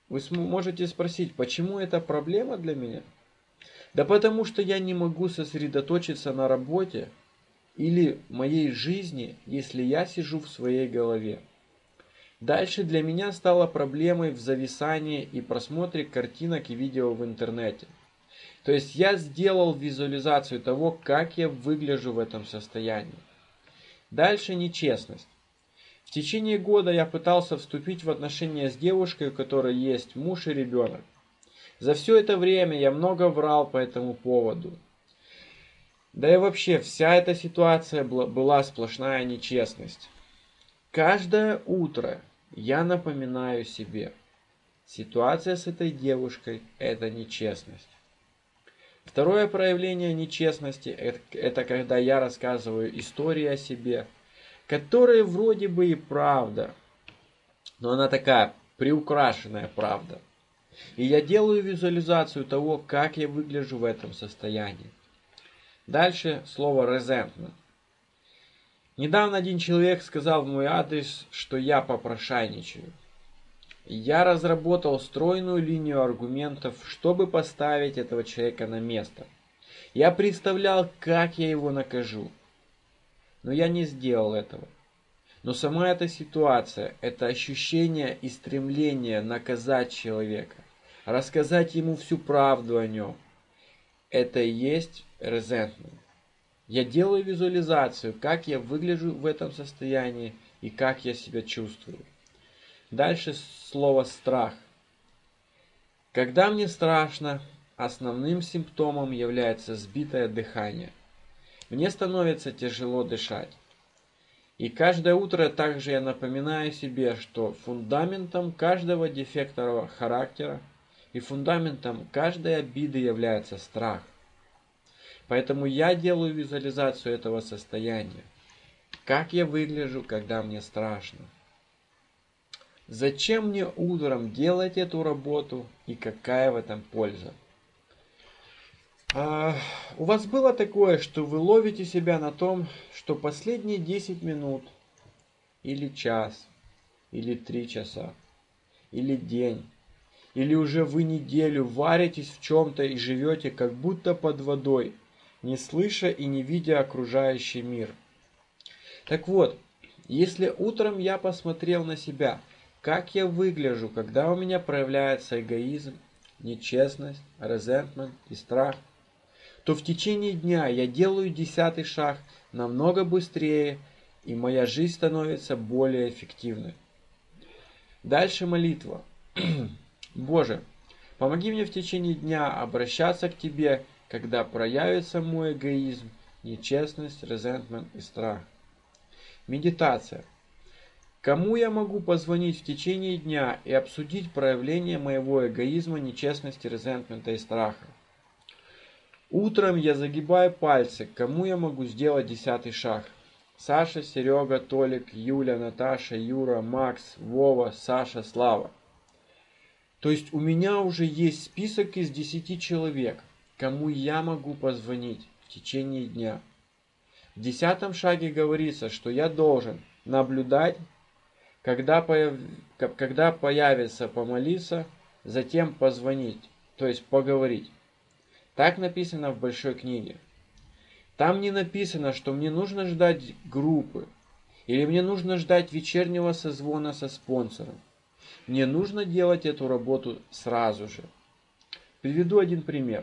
A: Вы можете спросить, почему это проблема для меня? Да потому что я не могу сосредоточиться на работе или моей жизни, если я сижу в своей голове. Дальше для меня стало проблемой в зависании и просмотре картинок и видео в интернете. То есть я сделал визуализацию того, как я выгляжу в этом состоянии. Дальше нечестность. В течение года я пытался вступить в отношения с девушкой, у которой есть муж и ребенок. За все это время я много врал по этому поводу. Да и вообще вся эта ситуация была сплошная нечестность. Каждое утро я напоминаю себе, ситуация с этой девушкой – это нечестность. Второе проявление нечестности – это когда я рассказываю истории о себе, которые вроде бы и правда, но она такая приукрашенная правда. И я делаю визуализацию того, как я выгляжу в этом состоянии. Дальше слово resentment. Недавно один человек сказал в мой адрес, что я попрошайничаю. Я разработал стройную линию аргументов, чтобы поставить этого человека на место. Я представлял, как я его накажу. Но я не сделал этого. Но сама эта ситуация, это ощущение и стремление наказать человека, рассказать ему всю правду о нем, это и есть resentment. Я делаю визуализацию, как я выгляжу в этом состоянии и как я себя чувствую. Дальше слово страх. Когда мне страшно, основным симптомом является сбитое дыхание. Мне становится тяжело дышать. И каждое утро также я напоминаю себе, что фундаментом каждого дефектного характера и фундаментом каждой обиды является страх. Поэтому я делаю визуализацию этого состояния. Как я выгляжу, когда мне страшно. Зачем мне утром делать эту работу и какая в этом польза? У вас было такое, что вы ловите себя на том, что последние 10 минут, или час, или 3 часа, или день, или уже вы неделю варитесь в чем-то и живете как будто под водой, не слыша и не видя окружающий мир. Так вот, если утром я посмотрел на себя, как я выгляжу, когда у меня проявляется эгоизм, нечестность, resentment и страх, то в течение дня я делаю 10-й шаг намного быстрее, и моя жизнь становится более эффективной. Дальше молитва. Боже, помоги мне в течение дня обращаться к Тебе, когда проявится мой эгоизм, нечестность, resentment и страх. Медитация. Кому я могу позвонить в течение дня и обсудить проявление моего эгоизма, нечестности, resentment и страха? Утром я загибаю пальцы, кому я могу сделать 10-й шаг. Саша, Серега, Толик, Юля, Наташа, Юра, Макс, Вова, Саша, Слава. То есть у меня уже есть список из 10 человек, кому я могу позвонить в течение дня. В 10-м шаге говорится, что я должен наблюдать, когда появится помолиться, затем позвонить, то есть поговорить. Так написано в большой книге. Там не написано, что мне нужно ждать группы, или мне нужно ждать вечернего созвона со спонсором. Мне нужно делать эту работу сразу же. Приведу один пример.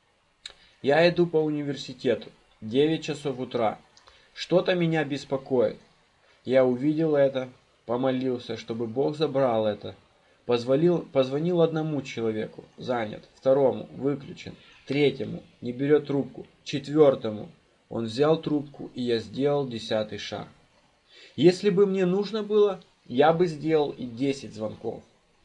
A: Я иду по университету, 9 часов утра. Что-то меня беспокоит. Я увидел это, помолился, чтобы Бог забрал это. Позвонил одному человеку, занят, второму, выключен, третьему, не берет трубку, четвертому. Он взял трубку, и я сделал 10-й шаг. Если бы мне нужно было, я бы сделал и 10 звонков.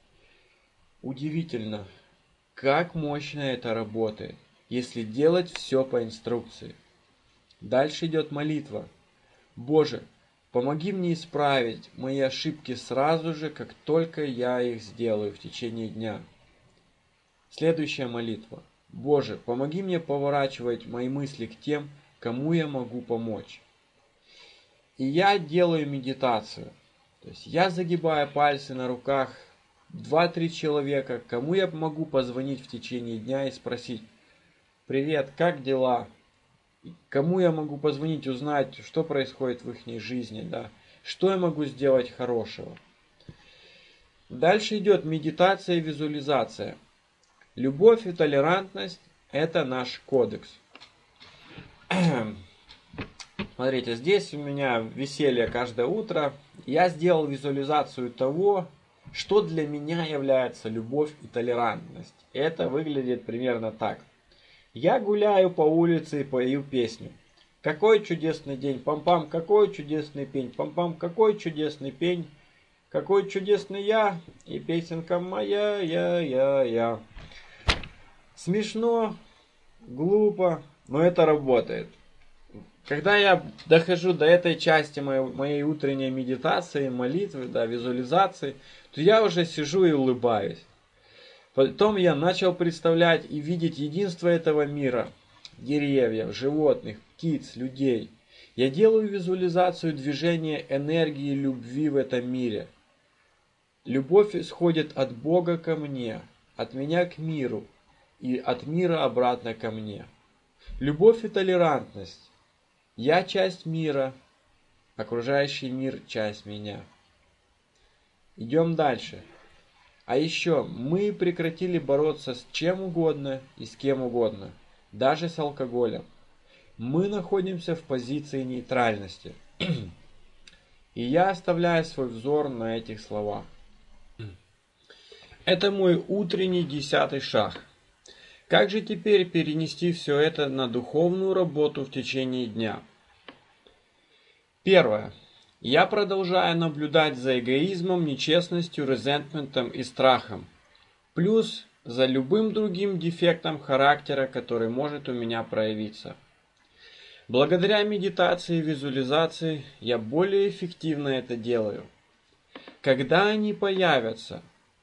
A: Удивительно, как мощно это работает, если делать все по инструкции. Дальше идет молитва. Боже, помоги мне исправить мои ошибки сразу же, как только я их сделаю в течение дня. Следующая молитва. Боже, помоги мне поворачивать мои мысли к тем, кому я могу помочь. И я делаю медитацию. То есть я загибаю пальцы на руках, 2-3 человека, кому я могу позвонить в течение дня и спросить: привет, как дела? Кому я могу позвонить, узнать, что происходит в их жизни, да? Что я могу сделать хорошего? Дальше идет медитация и визуализация. Любовь и толерантность – это наш кодекс. Смотрите, здесь у меня веселье каждое утро. Я сделал визуализацию того, что для меня является любовь и толерантность. Это выглядит примерно так. Я гуляю по улице и пою песню. Какой чудесный день, пам-пам, какой чудесный пень, пам-пам, какой чудесный пень, какой чудесный я, и песенка моя, я. Смешно, глупо, но это работает. Когда я дохожу до этой части моей утренней медитации, молитвы, да, визуализации, то я уже сижу и улыбаюсь. Потом я начал представлять и видеть единство этого мира. Деревьев, животных, птиц, людей. Я делаю визуализацию движения энергии любви в этом мире. Любовь исходит от Бога ко мне, от меня к миру и от мира обратно ко мне. Любовь и толерантность. Я часть мира, окружающий мир часть меня. Идем дальше. А еще мы прекратили бороться с чем угодно и с кем угодно, даже с алкоголем. Мы находимся в позиции нейтральности. И я оставляю свой взор на этих словах. Это мой утренний 10-й шаг. Как же теперь перенести все это на духовную работу в течение дня? Первое. Я продолжаю наблюдать за эгоизмом, нечестностью, резентментом и страхом. Плюс за любым другим дефектом характера, который может у меня проявиться. Благодаря медитации и визуализации я более эффективно это делаю. Когда они появятся,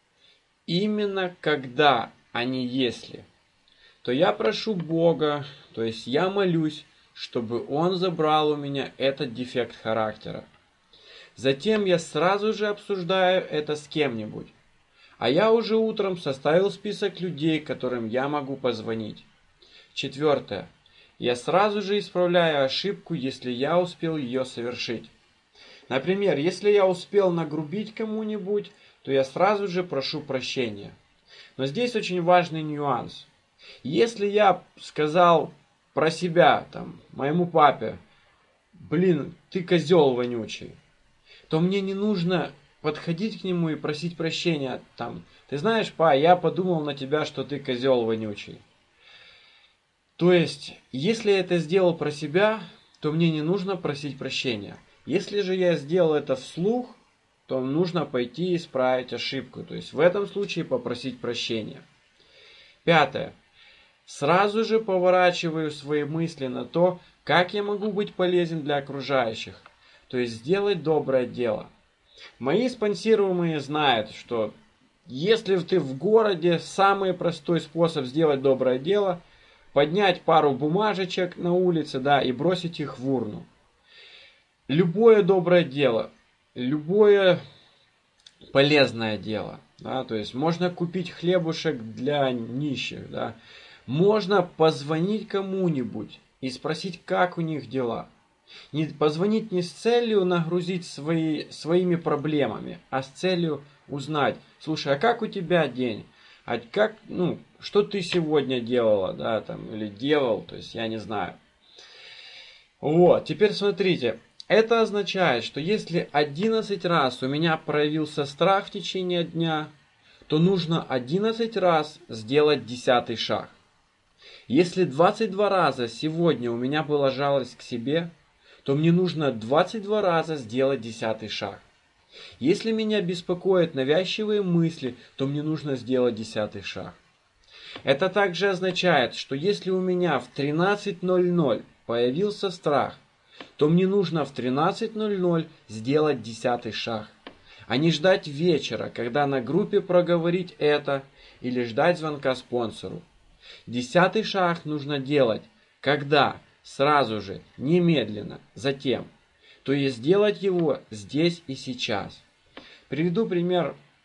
A: именно когда, а не если, то я прошу Бога, то есть я молюсь, чтобы Он забрал у меня этот дефект характера. Затем я сразу же обсуждаю это с кем-нибудь. А я уже утром составил список людей, которым я могу позвонить. Четвертое. Я сразу же исправляю ошибку, если я успел ее совершить. Например, если я успел нагрубить кому-нибудь, то я сразу же прошу прощения. Но здесь очень важный нюанс. Если я сказал про себя, моему папе: блин, ты козел вонючий, то мне не нужно подходить к нему и просить прощения. Ты знаешь, па, я подумал на тебя, что ты козел вонючий. То есть, если я это сделал про себя, то мне не нужно просить прощения. Если же я сделал это вслух, то нужно пойти и исправить ошибку. То есть, в этом случае попросить прощения. Пятое. Сразу же поворачиваю свои мысли на то, как я могу быть полезен для окружающих. То есть сделать доброе дело. Мои спонсируемые знают, что если ты в городе, самый простой способ сделать доброе дело — поднять пару бумажечек на улице, и бросить их в урну. Любое доброе дело, любое полезное дело, то есть можно купить хлебушек для нищих, можно позвонить кому-нибудь и спросить, как у них дела. Позвонить не с целью нагрузить своими проблемами, а с целью узнать: слушай, а как у тебя день? А что ты сегодня делала, или делал, то есть я не знаю. Вот, теперь смотрите, это означает, что если 11 раз у меня проявился страх в течение дня, то нужно 11 раз сделать 10-й шаг. Если 22 раза сегодня у меня была жалость к себе, то мне нужно 22 раза сделать 10-й шаг. Если меня беспокоят навязчивые мысли, то мне нужно сделать 10-й шаг. Это также означает, что если у меня в 13:00 появился страх, то мне нужно в 13:00 сделать 10-й шаг, а не ждать вечера, когда на группе проговорить это, или ждать звонка спонсору. 10-й шаг нужно делать, когда? Сразу же, немедленно, затем. То есть сделать его здесь и сейчас. Приведу пример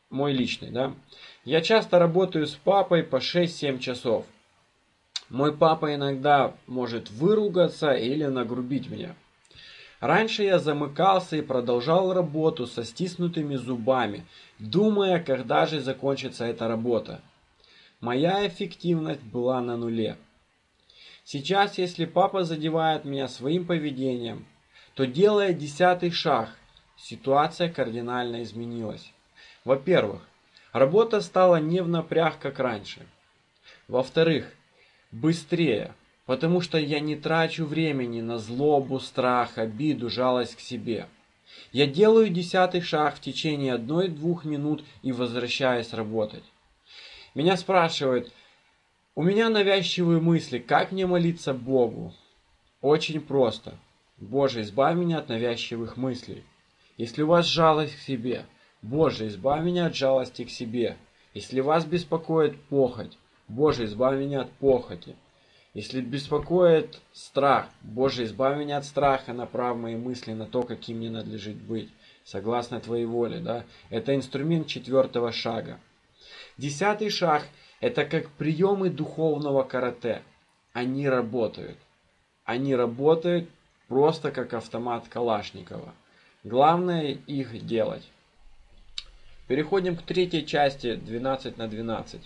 A: мой личный, да. Я часто работаю с папой по 6-7 часов. Мой папа иногда может выругаться или нагрубить меня. Раньше я замыкался и продолжал работу со стиснутыми зубами, думая, когда же закончится эта работа. Моя эффективность была на нуле. Сейчас, если папа задевает меня своим поведением, то, делая 10-й шаг, ситуация кардинально изменилась. Во-первых, работа стала не в напряг, как раньше. Во-вторых, быстрее, потому что я не трачу времени на злобу, страх, обиду, жалость к себе. Я делаю 10-й шаг в течение 1-2 минут и возвращаюсь работать. Меня спрашивают, у меня навязчивые мысли, как мне молиться Богу? Очень просто. Боже, избавь меня от навязчивых мыслей. Если у вас жалость к себе, Боже, избавь меня от жалости к себе. Если вас беспокоит похоть, Боже, избавь меня от похоти. Если беспокоит страх, Боже, избавь меня от страха, направь мои мысли на то, каким мне надлежит быть, согласно Твоей воле, да? Это инструмент 4-го шага. 10-й шаг – это как приемы духовного карате. Они работают. Они работают просто как автомат Калашникова. Главное их делать. Переходим к третьей части 12 на 12.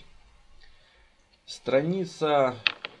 A: Страница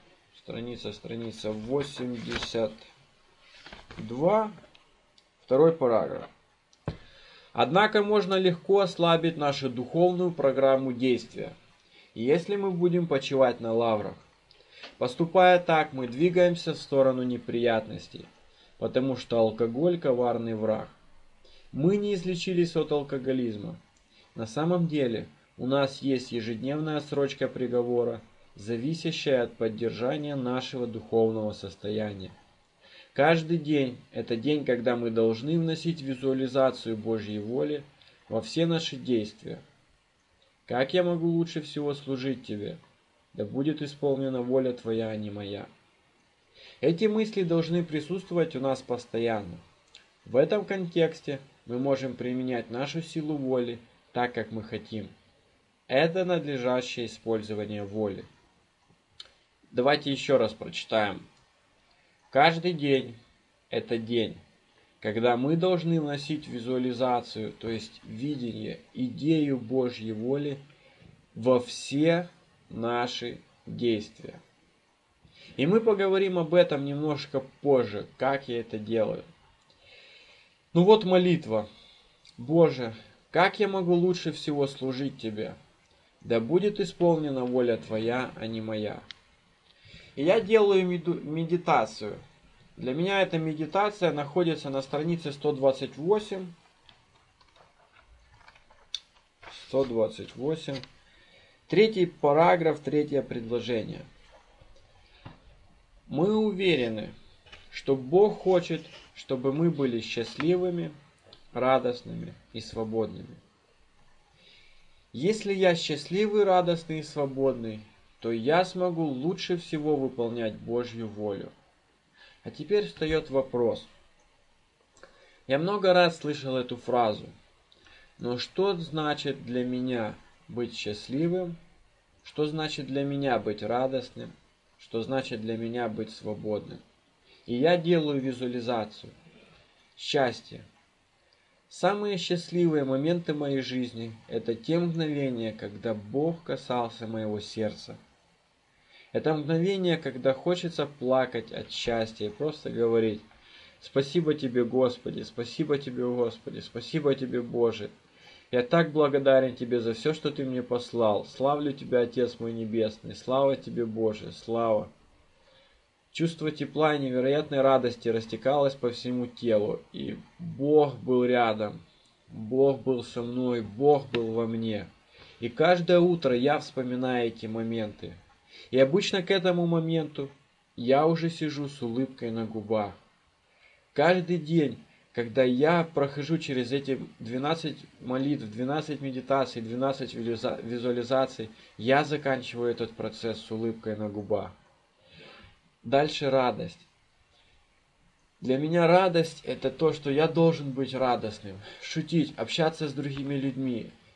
A: 82, второй параграф. Однако можно легко ослабить нашу духовную программу действия, если мы будем почивать на лаврах. Поступая так, мы двигаемся в сторону неприятностей, потому что алкоголь – коварный враг. Мы не излечились от алкоголизма. На самом деле, у нас есть ежедневная отсрочка приговора, зависящая от поддержания нашего духовного состояния. Каждый день – это день, когда мы должны вносить визуализацию Божьей воли во все наши действия. Как я могу лучше всего служить Тебе? Да будет исполнена воля Твоя, а не моя. Эти мысли должны присутствовать у нас постоянно. В этом контексте мы можем применять нашу силу воли так, как мы хотим. Это надлежащее использование воли. Давайте еще раз прочитаем. Каждый день – это день, когда мы должны вносить визуализацию, то есть видение, идею Божьей воли во все наши действия. И мы поговорим об этом немножко позже, как я это делаю. Ну вот молитва. Боже, как я могу лучше всего служить Тебе? Да будет исполнена воля Твоя, а не моя. И я делаю медитацию. Для меня эта медитация находится на странице 128. 128. Третий параграф, третье предложение. Мы уверены, что Бог хочет, чтобы мы были счастливыми, радостными и свободными. Если я счастливый, радостный и свободный, то я смогу лучше всего выполнять Божью волю. А теперь встает вопрос. Я много раз слышал эту фразу. Но что значит для меня быть счастливым? Что значит для меня быть радостным? Что значит для меня быть свободным? И я делаю визуализацию. Счастье. Самые счастливые моменты моей жизни – это те мгновения, когда Бог касался моего сердца. Это мгновение, когда хочется плакать от счастья и просто говорить: «Спасибо Тебе, Господи, спасибо Тебе, Господи, спасибо Тебе, Боже. Я так благодарен Тебе за все, что Ты мне послал. Славлю Тебя, Отец мой Небесный, слава Тебе, Боже, слава». Чувство тепла и невероятной радости растекалось по всему телу, и Бог был рядом, Бог был со мной, Бог был во мне. И каждое утро я вспоминаю эти моменты. И обычно к этому моменту я уже сижу с улыбкой на губах. Каждый день, когда я прохожу через эти 12 молитв, 12 медитаций, 12 визуализаций, я заканчиваю этот процесс с улыбкой на губах. Дальше радость. Для меня радость – это то, что я должен быть радостным, шутить, общаться с другими людьми.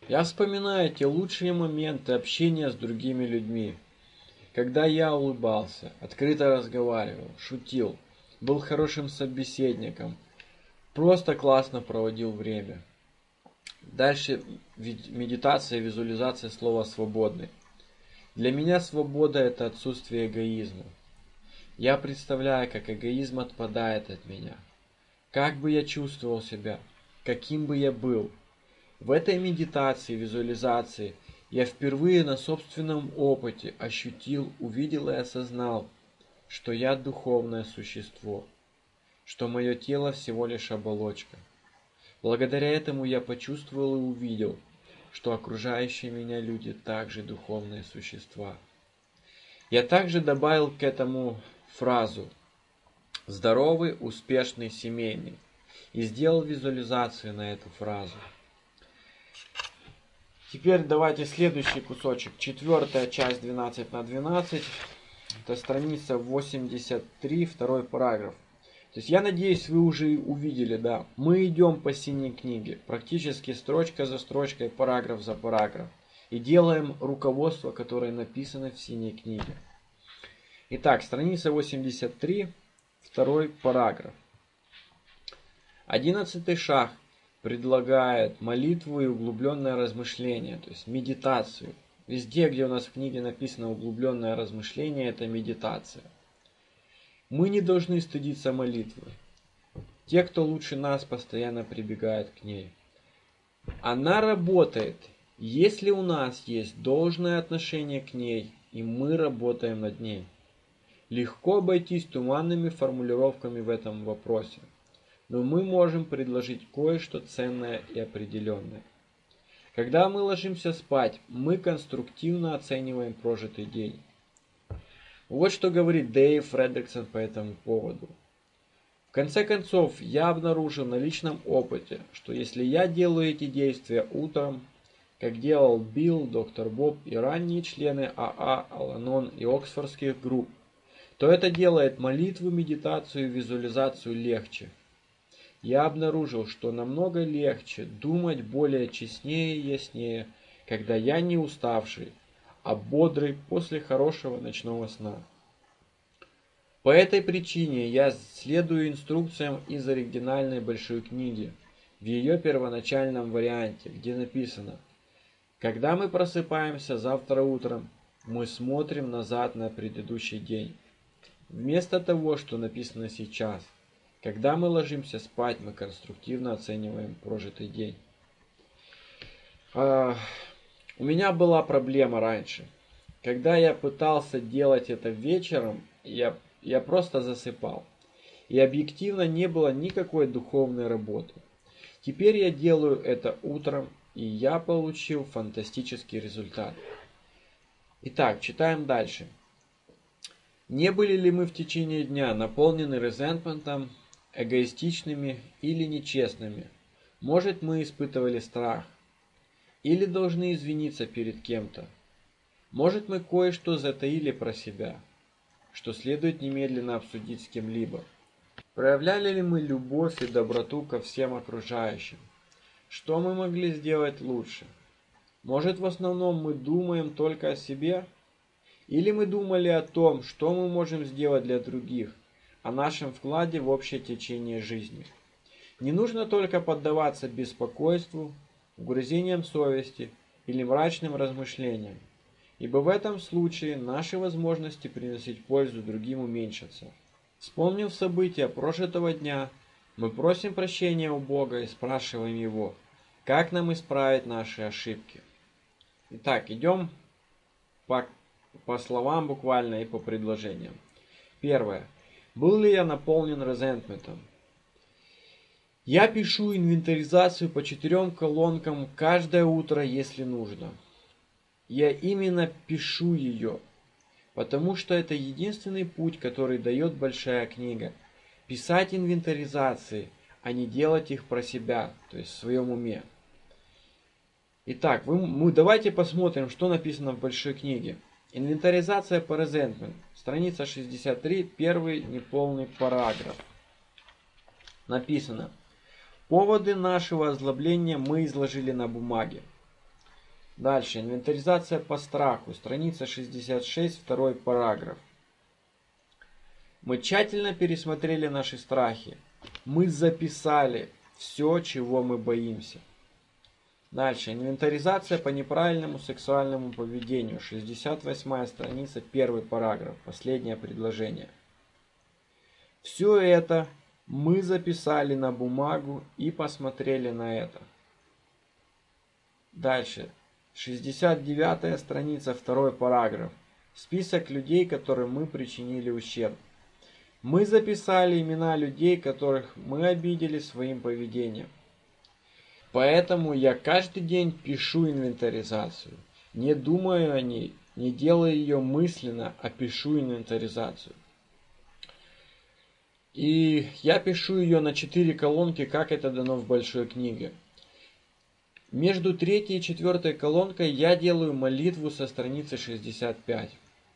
A: Я вспоминаю те лучшие моменты общения с другими людьми, когда я улыбался, открыто разговаривал, шутил, был хорошим собеседником, просто классно проводил время. Дальше медитация, визуализация слова «свободный». Для меня свобода – это отсутствие эгоизма. Я представляю, как эгоизм отпадает от меня. Как бы я чувствовал себя, каким бы я был. В этой медитации, визуализации я впервые на собственном опыте ощутил, увидел и осознал, что я духовное существо, что мое тело всего лишь оболочка. Благодаря этому я почувствовал и увидел, что окружающие меня люди также духовные существа. Я также добавил к этому фразу «здоровый, успешный, семейный» и сделал визуализацию на эту фразу. Теперь давайте следующий кусочек. 4-я часть 12×12. Это страница 83, 2 параграф. То есть я надеюсь, вы уже увидели, да, мы идем по синей книге, практически строчка за строчкой, параграф за параграф. И делаем руководство, которое написано в синей книге. Итак, страница 83, 2 параграф. 11-й шаг предлагает молитву и углубленное размышление, то есть медитацию. Везде, где у нас в книге написано углубленное размышление, это медитация. Мы не должны стыдиться молитвы. Те, кто лучше нас, постоянно прибегают к ней. Она работает, если у нас есть должное отношение к ней, и мы работаем над ней. Легко обойтись туманными формулировками в этом вопросе, но мы можем предложить кое-что ценное и определенное. Когда мы ложимся спать, мы конструктивно оцениваем прожитый день. Вот что говорит Дэйв Фредриксон по этому поводу. В конце концов, я обнаружил на личном опыте, что если я делаю эти действия утром, как делал Билл, доктор Боб и ранние члены АА, Ал-Анон и Оксфордских групп, то это делает молитву, медитацию и визуализацию легче. Я обнаружил, что намного легче думать более честнее и яснее, когда я не уставший, а бодрый после хорошего ночного сна. По этой причине я следую инструкциям из оригинальной большой книги, в ее первоначальном варианте, где написано: когда мы просыпаемся завтра утром, мы смотрим назад на предыдущий день. Вместо того, что написано сейчас, когда мы ложимся спать, мы конструктивно оцениваем прожитый день. У меня была проблема раньше. Когда я пытался делать это вечером, я просто засыпал. И объективно не было никакой духовной работы. Теперь я делаю это утром, и я получил фантастический результат. Итак, читаем дальше. Не были ли мы в течение дня наполнены резентментом, эгоистичными или нечестными? Может, мы испытывали страх? Или должны извиниться перед кем-то? Может, мы кое-что затаили про себя, что следует немедленно обсудить с кем-либо? Проявляли ли мы любовь и доброту ко всем окружающим? Что мы могли сделать лучше? Может, в основном мы думаем только о себе? Или мы думали о том, что мы можем сделать для других, о нашем вкладе в общее течение жизни? Не нужно только поддаваться беспокойству, угрызениям совести или мрачным размышлениям, ибо в этом случае наши возможности приносить пользу другим уменьшатся. Вспомнив события прожитого дня, мы просим прощения у Бога и спрашиваем Его, как нам исправить наши ошибки. Итак, идем по словам буквально и по предложениям. Первое. Был ли я наполнен резентментом? Я пишу инвентаризацию по 4 колонкам каждое утро, если нужно. Я именно пишу ее, потому что это единственный путь, который дает большая книга. Писать инвентаризации, а не делать их про себя, то есть в своем уме. Итак, давайте посмотрим, что написано в большой книге. Инвентаризация по резентмент. Страница 63, первый неполный параграф. Написано: поводы нашего озлобления мы изложили на бумаге. Дальше. Инвентаризация по страху. Страница 66, второй параграф. Мы тщательно пересмотрели наши страхи. Мы записали все, чего мы боимся. Дальше. Инвентаризация по неправильному сексуальному поведению. 68 страница, первый параграф. Последнее предложение. Все это мы записали на бумагу и посмотрели на это. Дальше. 69 страница, второй параграф. Список людей, которым мы причинили ущерб. Мы записали имена людей, которых мы обидели своим поведением. Поэтому я каждый день пишу инвентаризацию. Не думаю о ней, не делаю ее мысленно, а пишу инвентаризацию. И я пишу ее на 4 колонки, как это дано в большой книге. Между 3 и 4 колонкой я делаю молитву со страницы 65.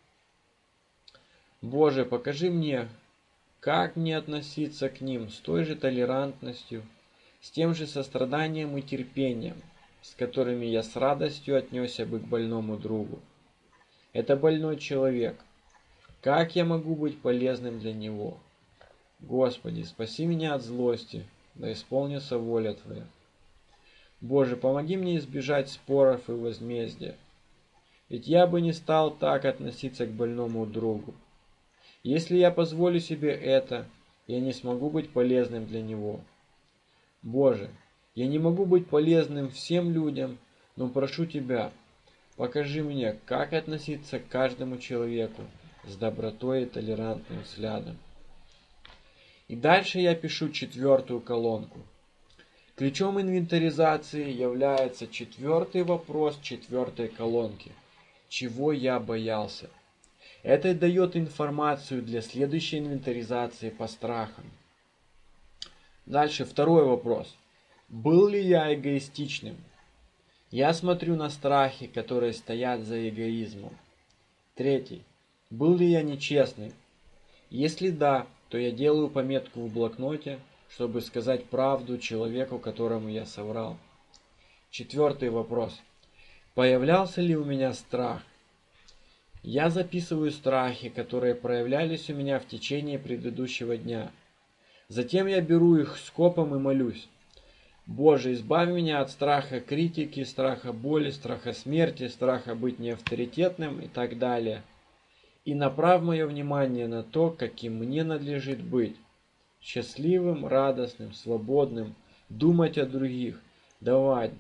A: Боже, покажи мне, как мне относиться к ним с той же толерантностью, с тем же состраданием и терпением, с которыми я с радостью отнесся бы к больному другу. Это больной человек. Как я могу быть полезным для него? Господи, спаси меня от злости, да исполнится воля Твоя. Боже, помоги мне избежать споров и возмездия. Ведь я бы не стал так относиться к больному другу. Если я позволю себе это, я не смогу быть полезным для него. Боже, я не могу быть полезным всем людям, но прошу Тебя, покажи мне, как относиться к каждому человеку с добротой и толерантным взглядом. И дальше я пишу 4 колонку. Ключом инвентаризации является 4 вопрос 4 колонки. Чего я боялся? Это дает информацию для следующей инвентаризации по страхам. Дальше 2 вопрос. Был ли я эгоистичным? Я смотрю на страхи, которые стоят за эгоизмом. 3. Был ли я нечестным? Если да, то я делаю пометку в блокноте, чтобы сказать правду человеку, которому я соврал. 4 вопрос. Появлялся ли у меня страх? Я записываю страхи, которые проявлялись у меня в течение предыдущего дня. Затем я беру их скопом и молюсь. Боже, избавь меня от страха критики, страха боли, страха смерти, страха быть неавторитетным и так далее. И направь мое внимание на то, каким мне надлежит быть. Счастливым, радостным, свободным, думать о других, давать,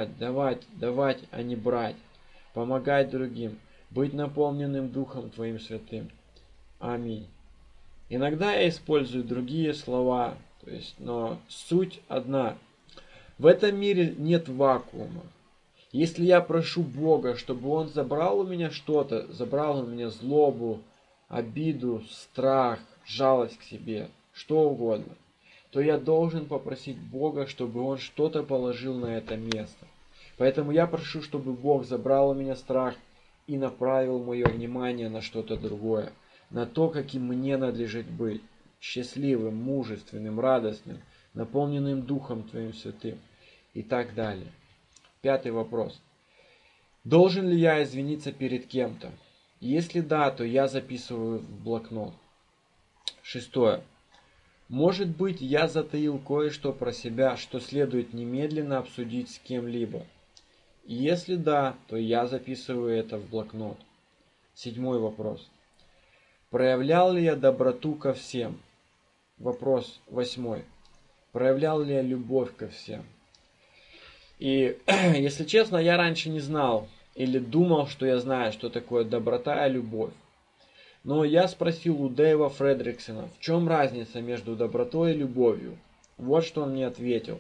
A: а не брать, помогать другим, быть наполненным Духом Твоим Святым. Аминь. Иногда я использую другие слова, но суть одна. В этом мире нет вакуума. Если я прошу Бога, чтобы Он забрал у меня что-то, забрал у меня злобу, обиду, страх, жалость к себе, что угодно, то я должен попросить Бога, чтобы Он что-то положил на это место. Поэтому я прошу, чтобы Бог забрал у меня страх и направил мое внимание на что-то другое, на то, каким мне надлежит быть, счастливым, мужественным, радостным, наполненным Духом Твоим Святым и так далее. 5 вопрос. Должен ли я извиниться перед кем-то? Если да, то я записываю в блокнот. 6. Может быть, я затаил кое-что про себя, что следует немедленно обсудить с кем-либо. Если да, то я записываю это в блокнот. 7 вопрос. Проявлял ли я доброту ко всем? Вопрос 8. Проявлял ли я любовь ко всем? И, если честно, я раньше не знал или думал, что я знаю, что такое доброта и любовь. Но я спросил у Дэйва Фредриксона, в чем разница между добротой и любовью. Вот что он мне ответил.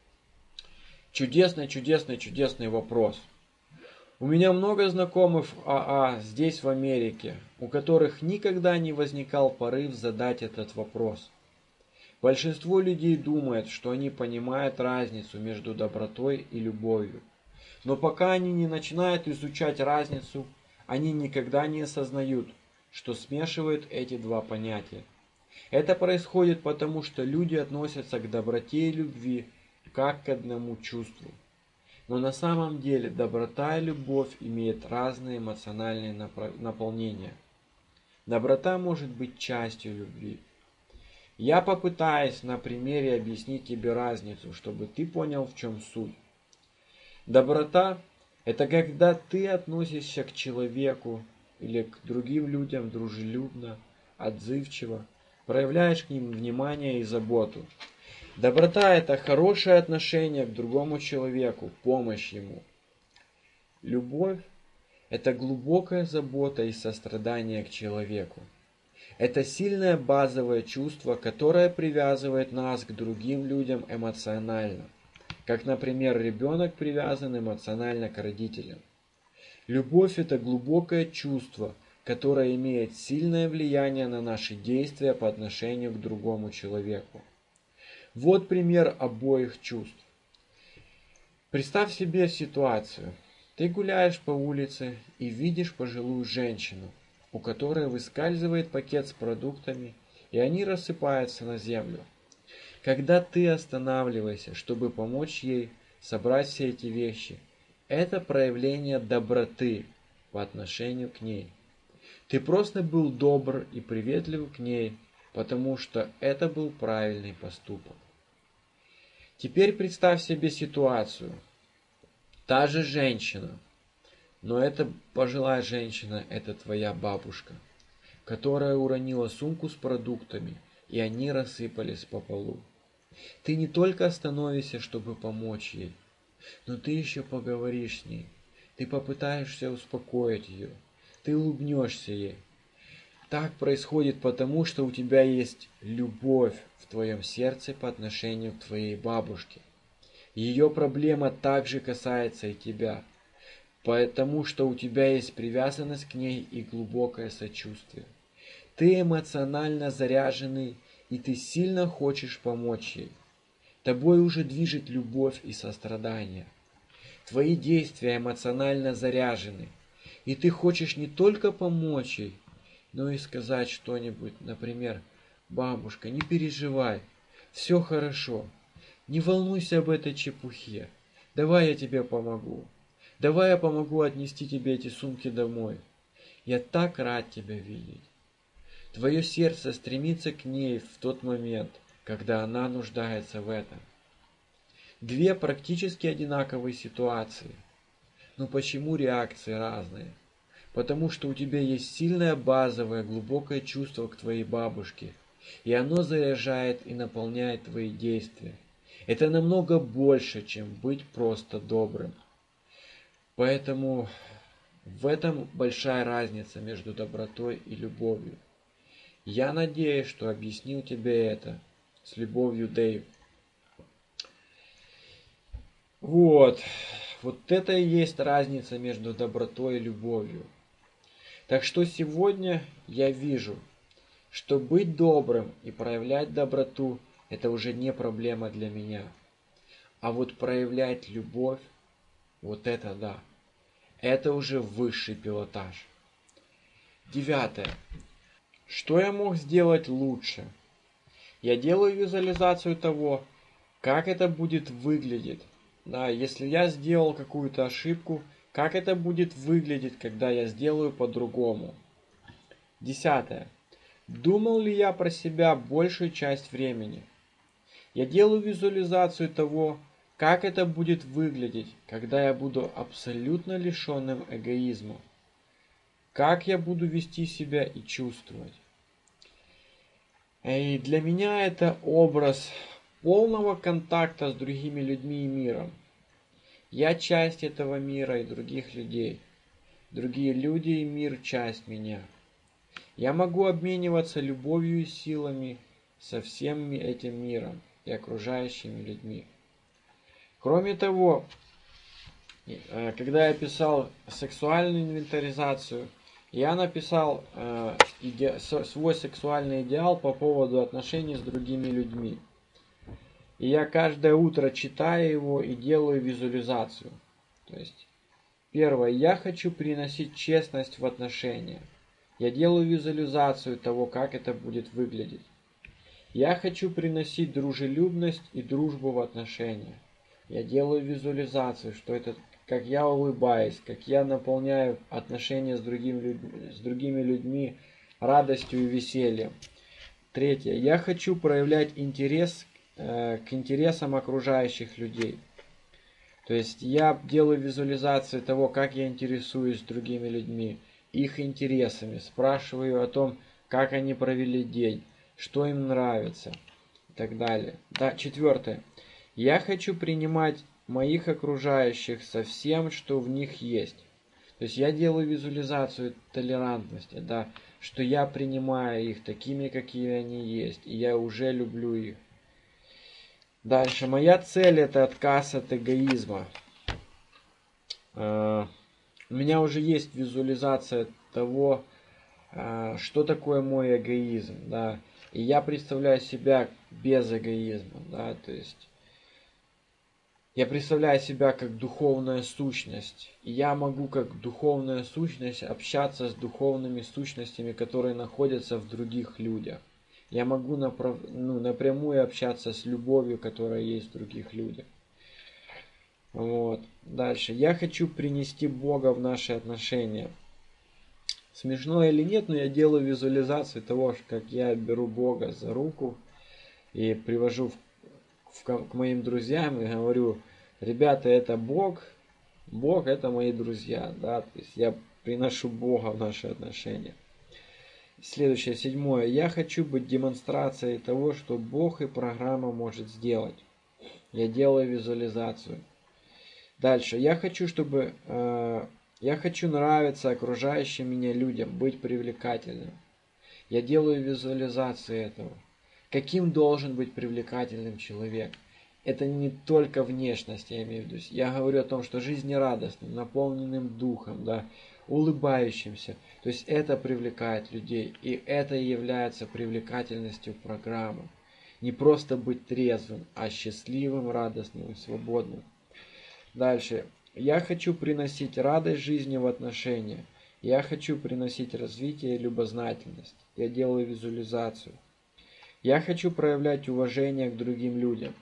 A: Чудесный вопрос. У меня много знакомых в АА здесь, в Америке, у которых никогда не возникал порыв задать этот вопрос. Большинство людей думает, что они понимают разницу между добротой и любовью. Но пока они не начинают изучать разницу, они никогда не осознают, что смешивают эти два понятия. Это происходит потому, что люди относятся к доброте и любви как к одному чувству. Но на самом деле доброта и любовь имеют разные эмоциональные наполнения. Доброта может быть частью любви. Я попытаюсь на примере объяснить тебе разницу, чтобы ты понял, в чем суть. Доброта – это когда ты относишься к человеку или к другим людям дружелюбно, отзывчиво, проявляешь к ним внимание и заботу. Доброта – это хорошее отношение к другому человеку, помощь ему. Любовь – это глубокая забота и сострадание к человеку. Это сильное базовое чувство, которое привязывает нас к другим людям эмоционально, как, например, ребенок привязан эмоционально к родителям. Любовь – это глубокое чувство, которое имеет сильное влияние на наши действия по отношению к другому человеку. Вот пример обоих чувств. Представь себе ситуацию. Ты гуляешь по улице и видишь пожилую женщину, у которой выскальзывает пакет с продуктами, и они рассыпаются на землю. Когда ты останавливаешься, чтобы помочь ей собрать все эти вещи, это проявление доброты по отношению к ней. Ты просто был добр и приветлив к ней, потому что это был правильный поступок. Теперь представь себе ситуацию. Та же женщина, но эта пожилая женщина – это твоя бабушка, которая уронила сумку с продуктами, и они рассыпались по полу. Ты не только остановишься, чтобы помочь ей, но ты еще поговоришь с ней. Ты попытаешься успокоить ее. Ты улыбнешься ей. Так происходит потому, что у тебя есть любовь в твоем сердце по отношению к твоей бабушке. Ее проблема также касается и тебя, потому что у тебя есть привязанность к ней и глубокое сочувствие. Ты эмоционально заряженный, и ты сильно хочешь помочь ей. Тобой уже движет любовь и сострадание. Твои действия эмоционально заряжены, и ты хочешь не только помочь ей, но и сказать что-нибудь, например, «Бабушка, не переживай, все хорошо, не волнуйся об этой чепухе, давай я тебе помогу, давай я помогу отнести тебе эти сумки домой, я так рад тебя видеть». Твое сердце стремится к ней в тот момент, когда она нуждается в этом. Две практически одинаковые ситуации. Но почему реакции разные? Потому что у тебя есть сильное базовое глубокое чувство к твоей бабушке, и оно заряжает и наполняет твои действия. Это намного больше, чем быть просто добрым. Поэтому в этом большая разница между добротой и любовью. Я надеюсь, что объяснил тебе это. С любовью, Дэйв. Вот это и есть разница между добротой и любовью. Так что сегодня я вижу, что быть добрым и проявлять доброту – это уже не проблема для меня. А вот проявлять любовь – вот это да. Это уже высший пилотаж. 9. Что я мог сделать лучше? Я делаю визуализацию того, как это будет выглядеть. Да, если я сделал какую-то ошибку, как это будет выглядеть, когда я сделаю по-другому. 10. Думал ли я про себя большую часть времени? Я делаю визуализацию того, как это будет выглядеть, когда я буду абсолютно лишенным эгоизма. Как я буду вести себя и чувствовать. И для меня это образ полного контакта с другими людьми и миром. Я часть этого мира и других людей. Другие люди и мир – часть меня. Я могу обмениваться любовью и силами со всем этим миром и окружающими людьми. Кроме того, когда я писал сексуальную инвентаризацию, я написал свой сексуальный идеал по поводу отношений с другими людьми. И я каждое утро читаю его и делаю визуализацию. То есть, первое, я хочу приносить честность в отношения. Я делаю визуализацию того, как это будет выглядеть. Я хочу приносить дружелюбность и дружбу в отношения. Я делаю визуализацию, что это как я улыбаюсь, как я наполняю отношения с другими людьми радостью и весельем. Третье. Я хочу проявлять интерес к интересам окружающих людей. То есть я делаю визуализацию того, как я интересуюсь другими людьми, их интересами, спрашиваю о том, как они провели день, что им нравится и так далее. Да, четвертое. Я хочу принимать моих окружающих со всем, что в них есть. То есть я делаю визуализацию толерантности, да, что я принимаю их такими, какие они есть, и я уже люблю их. Дальше. Моя цель — это отказ от эгоизма. У меня уже есть визуализация того, что такое мой эгоизм, да, и я представляю себя без эгоизма, да, то есть я представляю себя как духовная сущность, и я могу как духовная сущность общаться с духовными сущностями, которые находятся в других людях. Я могу напрямую общаться с любовью, которая есть в других людях. Вот. Дальше. Я хочу принести Бога в наши отношения. Смешно или нет, но я делаю визуализацию того, как я беру Бога за руку и привожу к моим друзьям и говорю: ребята, это Бог, Бог — это мои друзья, да, то есть я приношу Бога в наши отношения. Следующее, седьмое. Я хочу быть демонстрацией того, что Бог и программа может сделать. Я делаю визуализацию. Дальше. Я хочу нравиться окружающим меня людям, быть привлекательным. Я делаю визуализацию этого. Каким должен быть привлекательным человек? Это не только внешность, я имею в виду. Я говорю о том, что жизнерадостным, наполненным духом, да, улыбающимся. То есть это привлекает людей, и это и является привлекательностью программы. Не просто быть трезвым, а счастливым, радостным и свободным. Дальше. Я хочу приносить радость жизни в отношения. Я хочу приносить развитие и любознательность. Я делаю визуализацию. Я хочу проявлять уважение к другим людям.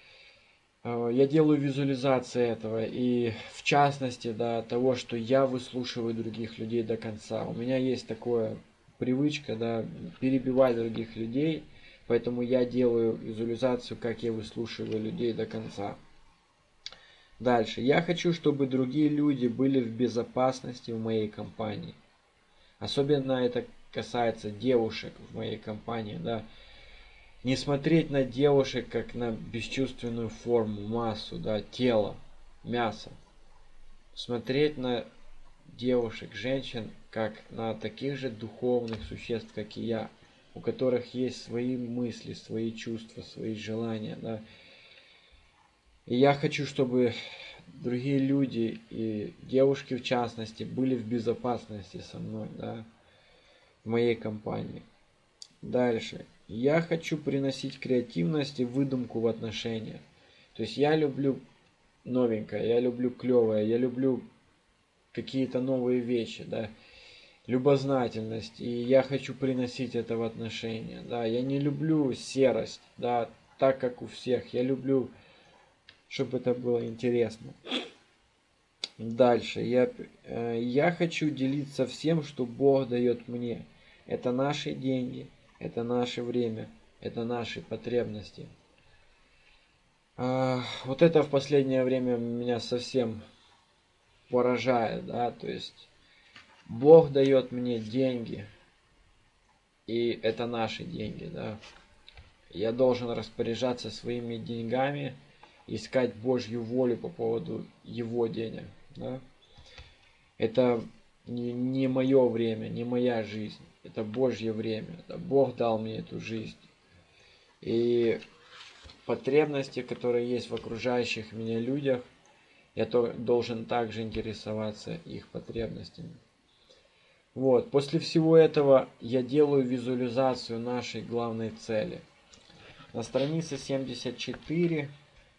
A: Я делаю визуализацию этого. И в частности, да, того, что я выслушиваю других людей до конца. У меня есть такая привычка, да, перебивать других людей. Поэтому я делаю визуализацию, как я выслушиваю людей до конца. Дальше. Я хочу, чтобы другие люди были в безопасности в моей компании. Особенно это касается девушек в моей компании, да. Не смотреть на девушек как на бесчувственную форму, массу, да, тело, мясо. Смотреть на девушек, женщин, как на таких же духовных существ, как и я, у которых есть свои мысли, свои чувства, свои желания, да. И я хочу, чтобы другие люди, и девушки в частности, были в безопасности со мной, да, в моей компании. Дальше. Я хочу приносить креативность и выдумку в отношения. То есть я люблю новенькое, я люблю клевое, я люблю какие-то новые вещи, да, любознательность, и я хочу приносить это в отношения, да. Я не люблю серость, да, так как у всех. Я люблю, чтобы это было интересно. Дальше. Я хочу делиться всем, что Бог дает мне. Это наши деньги, это наше время, это наши потребности. Вот это в последнее время меня совсем поражает, да, то есть Бог дает мне деньги, и это наши деньги, да. Я должен распоряжаться своими деньгами, искать Божью волю по поводу Его денег, да. Это не мое время, не моя жизнь. Это Божье время. Это Бог дал мне эту жизнь. И потребности, которые есть в окружающих меня людях, я должен также интересоваться их потребностями. Вот. После всего этого я делаю визуализацию нашей главной цели. На странице 74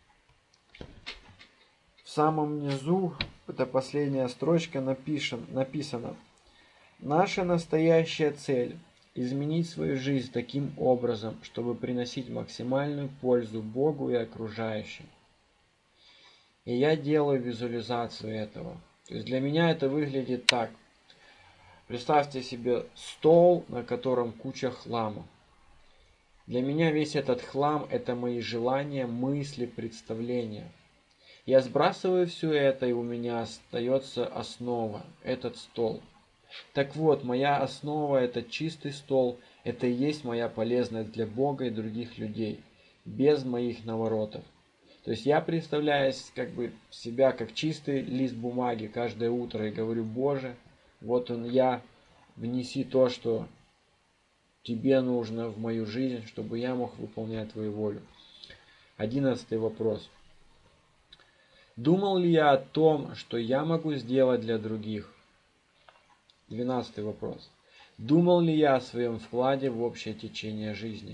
A: в самом низу, это последняя строчка, написано: наша настоящая цель — изменить свою жизнь таким образом, чтобы приносить максимальную пользу Богу и окружающим. И я делаю визуализацию этого. То есть для меня это выглядит так. Представьте себе стол, на котором куча хлама. Для меня весь этот хлам – это мои желания, мысли, представления. Я сбрасываю все это, и у меня остается основа, этот стол. Так вот, моя основа – это чистый стол, это и есть моя полезность для Бога и других людей, без моих наворотов. То есть я представляю как бы себя как чистый лист бумаги каждое утро и говорю: Боже, вот он я, внеси то, что тебе нужно в мою жизнь, чтобы я мог выполнять твою волю. 11 вопрос. Думал ли я о том, что я могу сделать для других? 12 вопрос. Думал ли я о своем вкладе в общее течение жизни?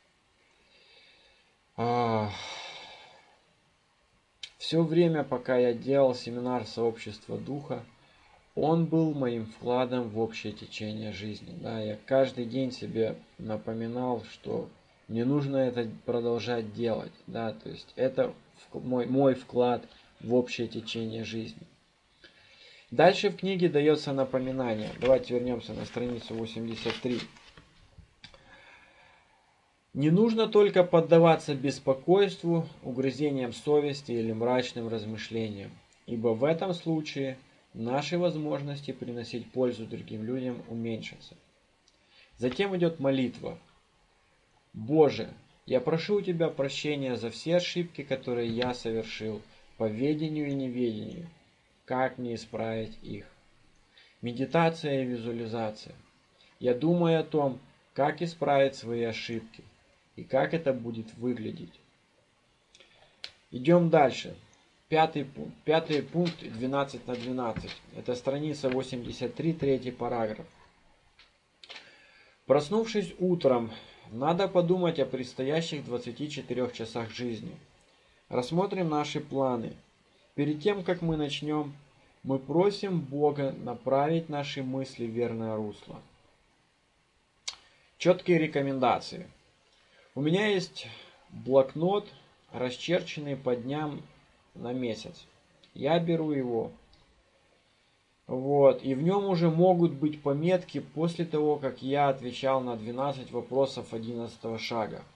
A: Все время, пока я делал семинар сообщества духа, он был моим вкладом в общее течение жизни. Да, я каждый день себе напоминал, что мне нужно это продолжать делать. Да, то есть это мой вклад в общее течение жизни. Дальше в книге дается напоминание. Давайте вернемся на страницу 83. Не нужно только поддаваться беспокойству, угрызениям совести или мрачным размышлениям, ибо в этом случае наши возможности приносить пользу другим людям уменьшатся. Затем идет молитва. Боже, я прошу у Тебя прощения за все ошибки, которые я совершил по ведению и неведению. Как мне исправить их? Медитация и визуализация. Я думаю о том, как исправить свои ошибки и как это будет выглядеть. Идем дальше. Пятый пункт 12 на 12. Это страница 83, третий параграф. Проснувшись утром, надо подумать о предстоящих 24 часах жизни. Рассмотрим наши планы. Перед тем, как мы начнем, мы просим Бога направить наши мысли в верное русло. Четкие рекомендации. У меня есть блокнот, расчерченный по дням на месяц. Я беру его. И в нем уже могут быть пометки после того, как я отвечал на 12 вопросов 11 шага.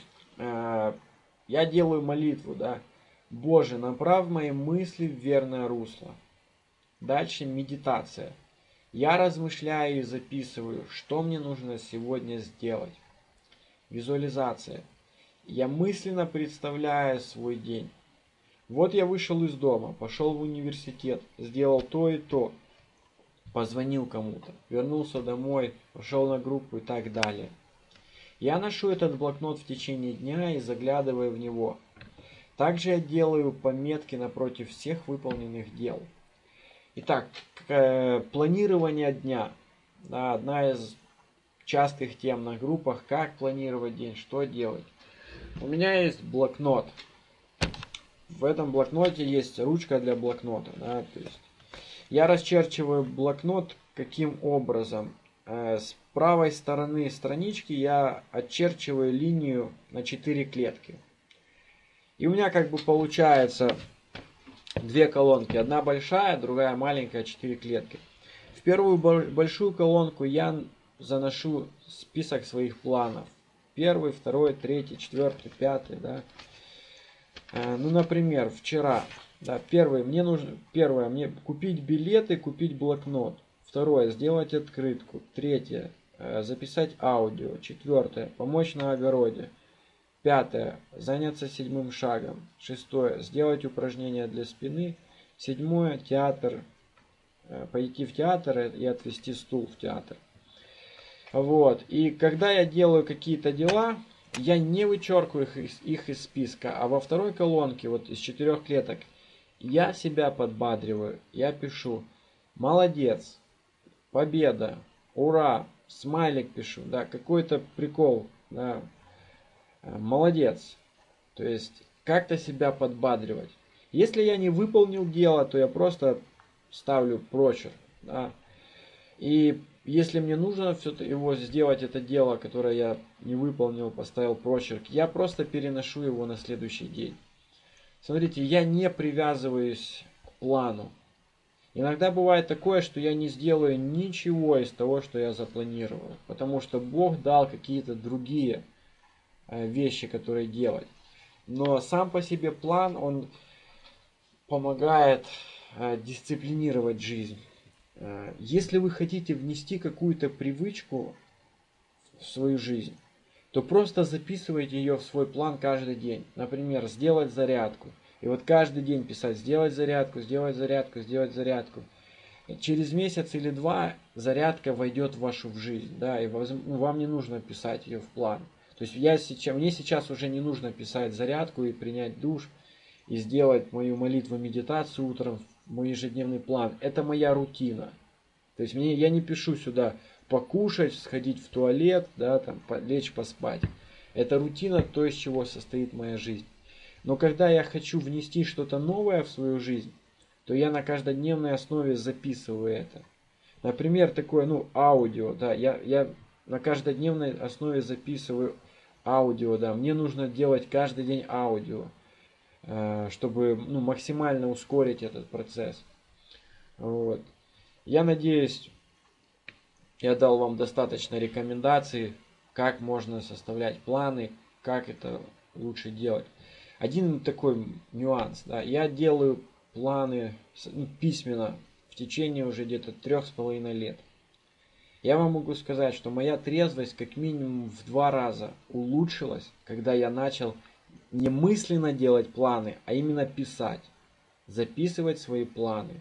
A: Я делаю молитву, да. Боже, направь мои мысли в верное русло. Дальше медитация. Я размышляю и записываю, что мне нужно сегодня сделать. Визуализация. Я мысленно представляю свой день. Вот я вышел из дома, пошел в университет, сделал то и то, позвонил кому-то, вернулся домой, пошел на группу и так далее. Я ношу этот блокнот в течение дня и заглядываю в него. Также я делаю пометки напротив всех выполненных дел. Итак, планирование дня. Да, одна из частых тем на группах: как планировать день, что делать. У меня есть блокнот. В этом блокноте есть ручка для блокнота. Да, то есть я расчерчиваю блокнот каким образом? С правой стороны странички я отчерчиваю линию на 4 клетки. И у меня как бы получается две колонки. Одна большая, другая маленькая, 4 клетки. В первую большую колонку я заношу список своих планов. 1, 2, 3, 4, 5. Да. Например, вчера. Да, первое, мне купить билеты, купить блокнот. 2, сделать открытку. 3, записать аудио. 4, помочь на огороде. 5, заняться 7 шагом. 6, сделать упражнения для спины. 7, театр, пойти в театр и отвезти стул в театр. И когда я делаю какие-то дела, я не вычеркиваю их из списка, а во второй колонке, из 4 клеток, я себя подбадриваю. Я пишу: молодец, победа, ура, смайлик пишу, да, какой-то прикол, да, молодец. То есть как-то себя подбадривать. Если я не выполнил дело, то я просто ставлю прочерк. Да. И если мне нужно его сделать, это дело, которое я не выполнил, поставил прочерк, я просто переношу его на следующий день. Смотрите, я не привязываюсь к плану. Иногда бывает такое, что я не сделаю ничего из того, что я запланировал, потому что Бог дал какие-то другие вещи, которые делать. Но сам по себе план, он помогает дисциплинировать жизнь. Если вы хотите внести какую-то привычку в свою жизнь, то просто записывайте ее в свой план каждый день. Например, сделать зарядку. И вот каждый день писать: сделать зарядку, сделать зарядку, сделать зарядку. Через месяц или два зарядка войдет в вашу жизнь, да, и вам не нужно писать ее в план. То есть мне сейчас уже не нужно писать зарядку и принять душ, и сделать мою молитву, медитацию утром, мой ежедневный план. Это моя рутина. То есть я не пишу сюда покушать, сходить в туалет, да, там, лечь поспать. Это рутина, то, из чего состоит моя жизнь. Но когда я хочу внести что-то новое в свою жизнь, то я на каждодневной основе записываю это. Например, такое, аудио, да, я на каждодневной основе записываю аудио, да, мне нужно делать каждый день аудио, чтобы максимально ускорить этот процесс. Вот. Я надеюсь, я дал вам достаточно рекомендаций, как можно составлять планы, как это лучше делать. Один такой нюанс, да, я делаю планы письменно в течение уже где-то 3,5 лет. Я вам могу сказать, что моя трезвость как минимум в 2 раза улучшилась, когда я начал не мысленно делать планы, а именно писать, записывать свои планы.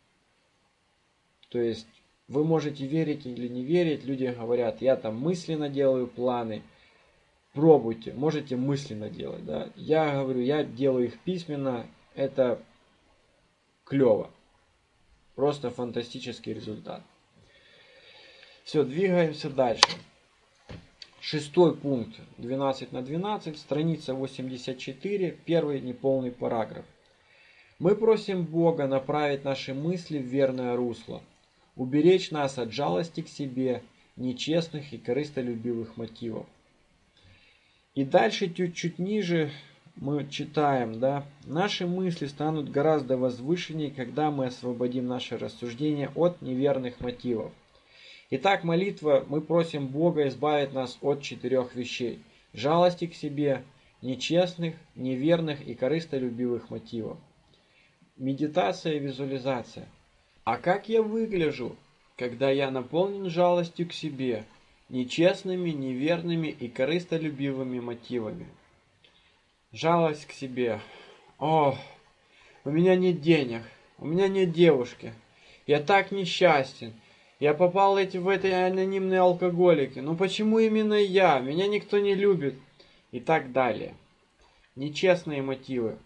A: То есть вы можете верить или не верить, люди говорят: я там мысленно делаю планы. Пробуйте, можете мысленно делать, да. Я говорю, я делаю их письменно, это клево. Просто фантастический результат. Все, двигаемся дальше. 6-й пункт, 12/12, страница 84, первый неполный параграф. Мы просим Бога направить наши мысли в верное русло, уберечь нас от жалости к себе, нечестных и корыстолюбивых мотивов. И дальше чуть ниже мы читаем, да, наши мысли станут гораздо возвышеннее, когда мы освободим наше рассуждение от неверных мотивов. Итак, молитва, мы просим Бога избавить нас от 4 вещей: жалости к себе, нечестных, неверных и корыстолюбивых мотивов. Медитация и визуализация. А как я выгляжу, когда я наполнен жалостью к себе, нечестными, неверными и корыстолюбивыми мотивами? Жалость к себе. О, у меня нет денег, у меня нет девушки, я так несчастен, я попал в эти анонимные алкоголики, ну почему именно я, меня никто не любит, и так далее. Нечестные мотивы.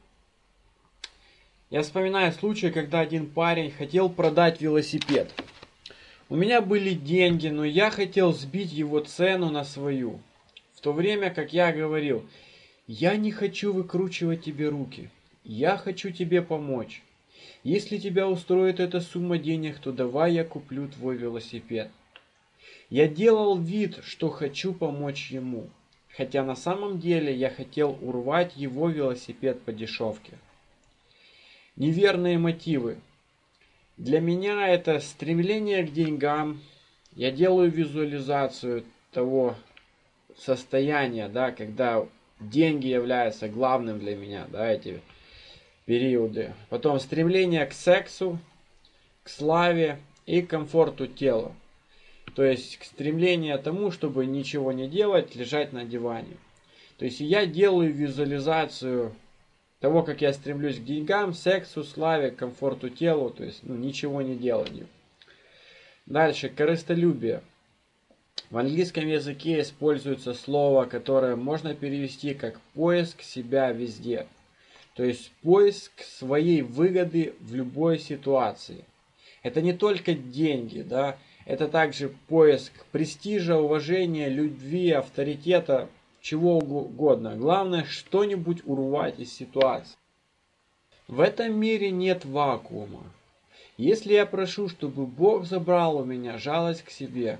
A: Я вспоминаю случай, когда один парень хотел продать велосипед. У меня были деньги, но я хотел сбить его цену на свою. В то время как я говорил: я не хочу выкручивать тебе руки, я хочу тебе помочь. Если тебя устроит эта сумма денег, то давай я куплю твой велосипед. Я делал вид, что хочу помочь ему, хотя на самом деле я хотел урвать его велосипед по дешевке. Неверные мотивы. Для меня это стремление к деньгам. Я делаю визуализацию того состояния, да, когда деньги являются главным для меня, да, эти периоды. Потом стремление к сексу, к славе и к комфорту тела. То есть к стремлению к тому, чтобы ничего не делать, лежать на диване. То есть я делаю визуализацию того, как я стремлюсь к деньгам, сексу, славе, комфорту телу, то есть ничего не деланию. Дальше, корыстолюбие. В английском языке используется слово, которое можно перевести как поиск себя везде. То есть поиск своей выгоды в любой ситуации. Это не только деньги, да, это также поиск престижа, уважения, любви, авторитета, чего угодно. Главное, что-нибудь урвать из ситуации. В этом мире нет вакуума. Если я прошу, чтобы Бог забрал у меня жалость к себе,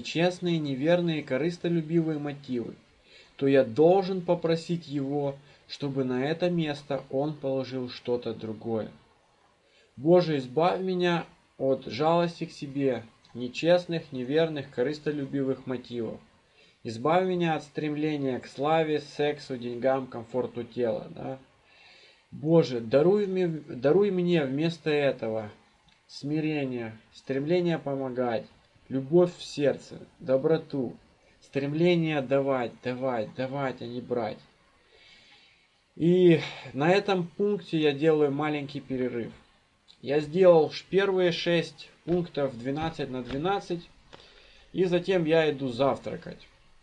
A: нечестные, неверные, корыстолюбивые мотивы, то я должен попросить Его, чтобы на это место Он положил что-то другое. Боже, избавь меня от жалости к себе, нечестных, неверных, корыстолюбивых мотивов. Избавь меня от стремления к славе, сексу, деньгам, комфорту тела. Да? Боже, даруй мне вместо этого смирение, стремление помогать, любовь в сердце, доброту, стремление давать, а не брать. И на этом пункте я делаю маленький перерыв. Я сделал первые 6 пунктов 12 на 12, и затем я иду завтракать.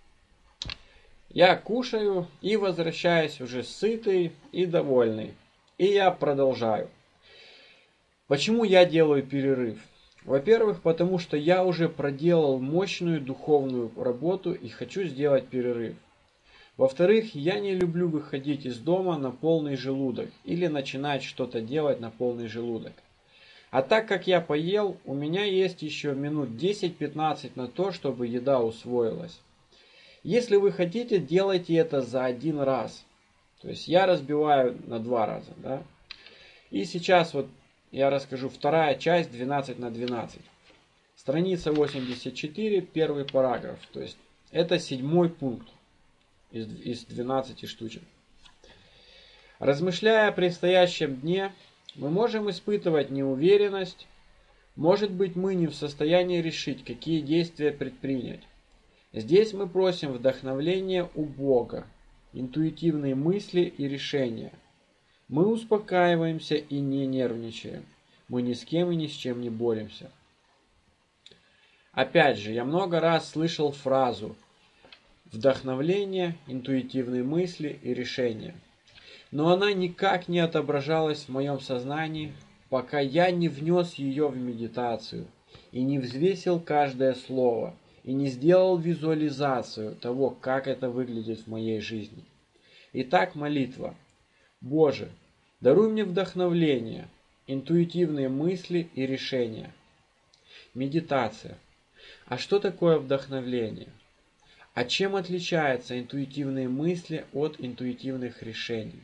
A: Я кушаю и возвращаюсь уже сытый и довольный. И я продолжаю. Почему я делаю перерыв? Во-первых, потому что я уже проделал мощную духовную работу и хочу сделать перерыв. Во-вторых, я не люблю выходить из дома на полный желудок или начинать что-то делать на полный желудок. А так как я поел, у меня есть еще минут 10-15 на то, чтобы еда усвоилась. Если вы хотите, делайте это за один раз. То есть я разбиваю на 2 раза. Да? И сейчас вот я расскажу вторая часть 12 на 12. Страница 84, первый параграф. То есть это 7-й пункт из 12 штучек. Размышляя о предстоящем дне, мы можем испытывать неуверенность. Может быть, мы не в состоянии решить, какие действия предпринять. Здесь мы просим вдохновения у Бога, интуитивные мысли и решения. Мы успокаиваемся и не нервничаем. Мы ни с кем и ни с чем не боремся. Опять же, я много раз слышал фразу «вдохновление, интуитивные мысли и решения». Но она никак не отображалась в моем сознании, пока я не внес ее в медитацию и не взвесил каждое слово, и не сделал визуализацию того, как это выглядит в моей жизни. Итак, молитва. Боже, даруй мне вдохновение, интуитивные мысли и решения. Медитация. А что такое вдохновление? А чем отличаются интуитивные мысли от интуитивных решений?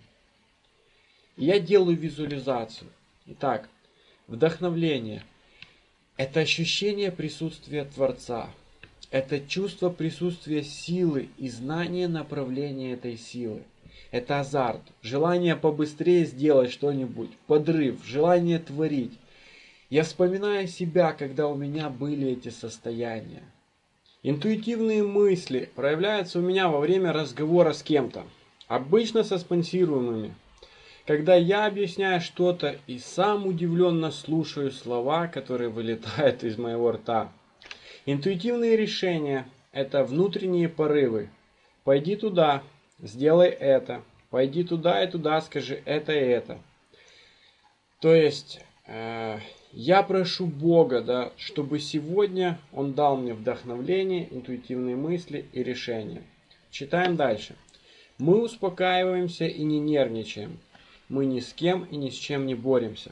A: Я делаю визуализацию. Итак, вдохновление – это ощущение присутствия Творца. Это чувство присутствия силы и знание направления этой силы. Это азарт, желание побыстрее сделать что-нибудь, подрыв, желание творить. Я вспоминаю себя, когда у меня были эти состояния. Интуитивные мысли проявляются у меня во время разговора с кем-то, обычно со спонсируемыми. Когда я объясняю что-то и сам удивленно слушаю слова, которые вылетают из моего рта. Интуитивные решения – это внутренние порывы. Пойди туда, сделай это. Пойди туда и туда, скажи это и это. То есть, я прошу Бога, да, чтобы сегодня Он дал мне вдохновление, интуитивные мысли и решения. Читаем дальше. Мы успокаиваемся и не нервничаем. Мы ни с кем и ни с чем не боремся.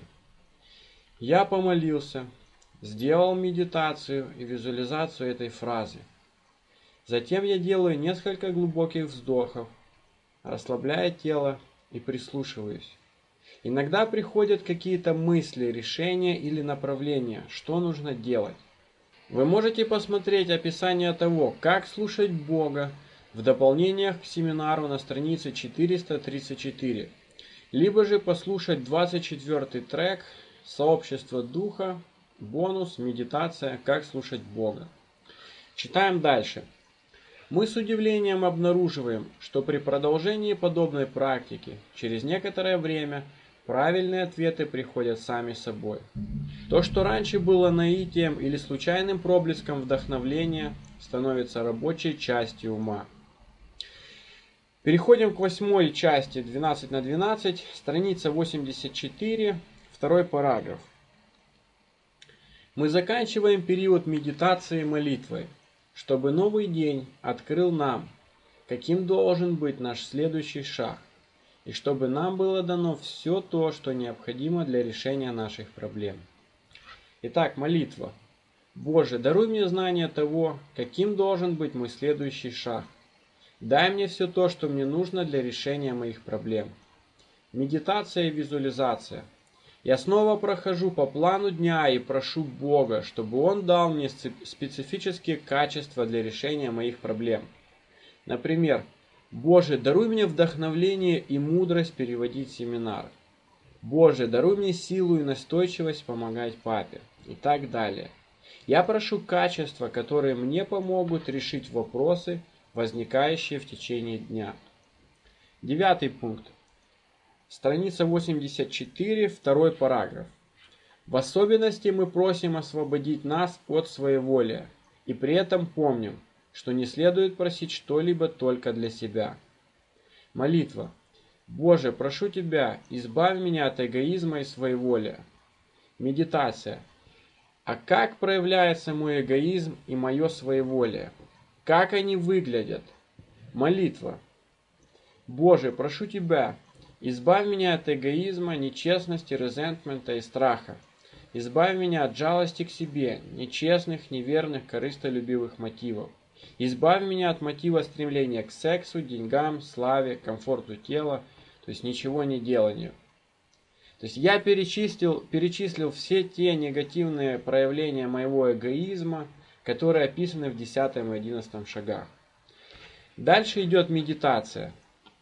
A: Я помолился. Сделал медитацию и визуализацию этой фразы. Затем я делаю несколько глубоких вздохов, расслабляя тело и прислушиваюсь. Иногда приходят какие-то мысли, решения или направления, что нужно делать. Вы можете посмотреть описание того, как слушать Бога в дополнениях к семинару на странице 434, либо же послушать 24-й трек «Сообщество Духа», бонус, медитация, как слушать Бога. Читаем дальше. Мы с удивлением обнаруживаем, что при продолжении подобной практики через некоторое время правильные ответы приходят сами собой. То, что раньше было наитием или случайным проблеском вдохновления, становится рабочей частью ума. Переходим к 8-й части 12 на 12, страница 84, второй параграф. Мы заканчиваем период медитации молитвой, чтобы новый день открыл нам, каким должен быть наш следующий шаг, и чтобы нам было дано все то, что необходимо для решения наших проблем. Итак, молитва. Боже, даруй мне знание того, каким должен быть мой следующий шаг. Дай мне все то, что мне нужно для решения моих проблем. Медитация и визуализация. Я снова прохожу по плану дня и прошу Бога, чтобы Он дал мне специфические качества для решения моих проблем. Например, Боже, даруй мне вдохновение и мудрость переводить семинар. Боже, даруй мне силу и настойчивость помогать папе. И так далее. Я прошу качества, которые мне помогут решить вопросы, возникающие в течение дня. 9 пункт. Страница 84, второй параграф. В особенности мы просим освободить нас от своеволия, и при этом помним, что не следует просить что-либо только для себя. Молитва. Боже, прошу Тебя, избавь меня от эгоизма и своеволия. Медитация. А как проявляется мой эгоизм и мое своеволие? Как они выглядят? Молитва. Боже, прошу Тебя, избавь меня от эгоизма, нечестности, резентмента и страха. Избавь меня от жалости к себе, нечестных, неверных, корыстолюбивых мотивов. Избавь меня от мотива стремления к сексу, деньгам, славе, комфорту тела, то есть ничего не деланию. То есть я перечислил все те негативные проявления моего эгоизма, которые описаны в 10 и 11 шагах. Дальше идет медитация.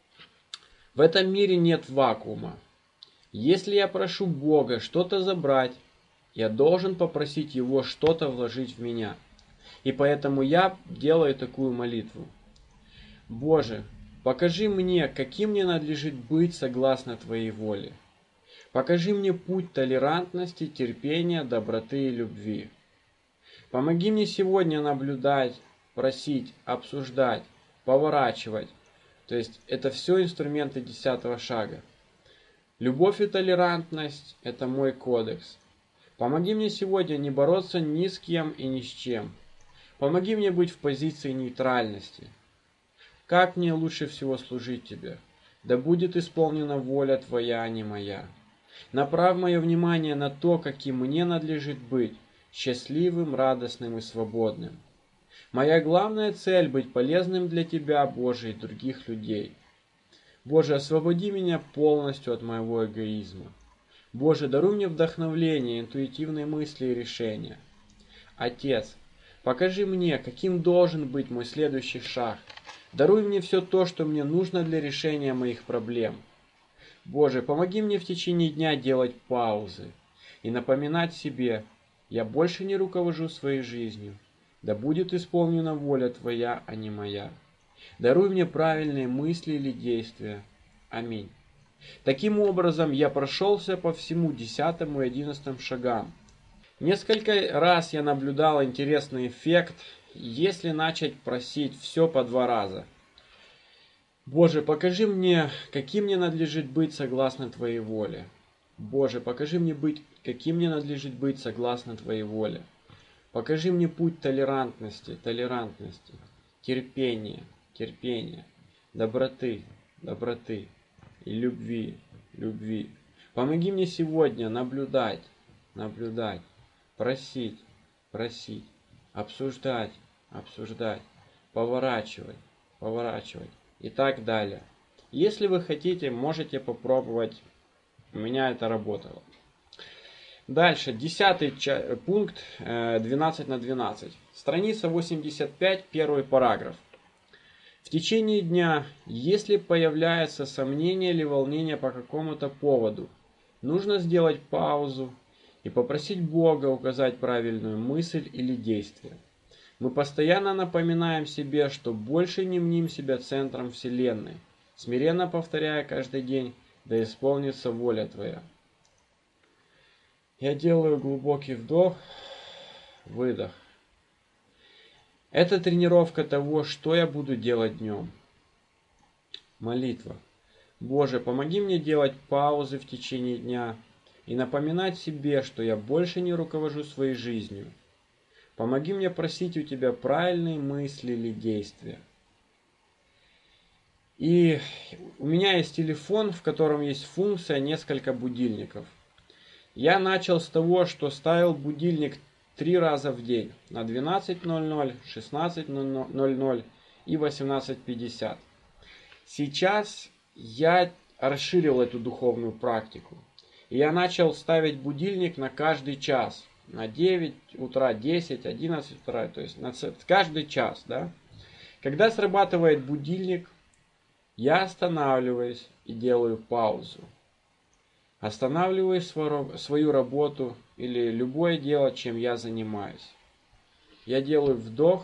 A: В этом мире нет вакуума. Если я прошу Бога что-то забрать, я должен попросить Его что-то вложить в меня. И поэтому я делаю такую молитву. Боже, покажи мне, каким мне надлежит быть согласно Твоей воле. Покажи мне путь толерантности, терпения, доброты и любви. Помоги мне сегодня наблюдать, просить, обсуждать, поворачивать. То есть это все инструменты 10 шага. Любовь и толерантность – это мой кодекс. Помоги мне сегодня не бороться ни с кем и ни с чем. Помоги мне быть в позиции нейтральности. Как мне лучше всего служить Тебе? Да будет исполнена воля Твоя, а не моя. Направь мое внимание на то, каким мне надлежит быть, счастливым, радостным и свободным. Моя главная цель – быть полезным для Тебя, Боже, и других людей. Боже, освободи меня полностью от моего эгоизма. Боже, даруй мне вдохновение, интуитивные мысли и решения. Отец, покажи мне, каким должен быть мой следующий шаг. Даруй мне все то, что мне нужно для решения моих проблем. Боже, помоги мне в течение дня делать паузы и напоминать себе, я больше не руковожу своей жизнью. Да будет исполнена воля Твоя, а не моя. Даруй мне правильные мысли или действия. Аминь. Таким образом, я прошелся по всему 10 и 11 шагам. Несколько раз я наблюдал интересный эффект, если начать просить все по 2 раза. Боже, покажи мне, каким мне надлежит быть согласно Твоей воле. Боже, покажи мне, каким мне надлежит быть согласно Твоей воле. Покажи мне путь толерантности, терпения, доброты и любви. Помоги мне сегодня наблюдать, просить, обсуждать, поворачивать и так далее. Если вы хотите, можете попробовать. У меня это работало. Дальше, 10 пункт, 12 на 12. Страница 85, первый параграф. В течение дня, если появляется сомнение или волнение по какому-то поводу, нужно сделать паузу и попросить Бога указать правильную мысль или действие. Мы постоянно напоминаем себе, что больше не мним себя центром Вселенной, смиренно повторяя каждый день, да исполнится воля Твоя. Я делаю глубокий вдох, выдох. Это тренировка того, что я буду делать днем. Молитва. Боже, помоги мне делать паузы в течение дня и напоминать себе, что я больше не руковожу своей жизнью. Помоги мне просить у Тебя правильные мысли или действия. И у меня есть телефон, в котором есть функция несколько будильников. Я начал с того, что ставил будильник 3 раза в день. На 12:00, 16:00 и 18:50. Сейчас я расширил эту духовную практику. И я начал ставить будильник на каждый час. На 9 утра, 10, 11 утра. То есть на каждый час. Да? Когда срабатывает будильник, я останавливаюсь и делаю паузу. Останавливаю свою работу или любое дело, чем я занимаюсь. Я делаю вдох,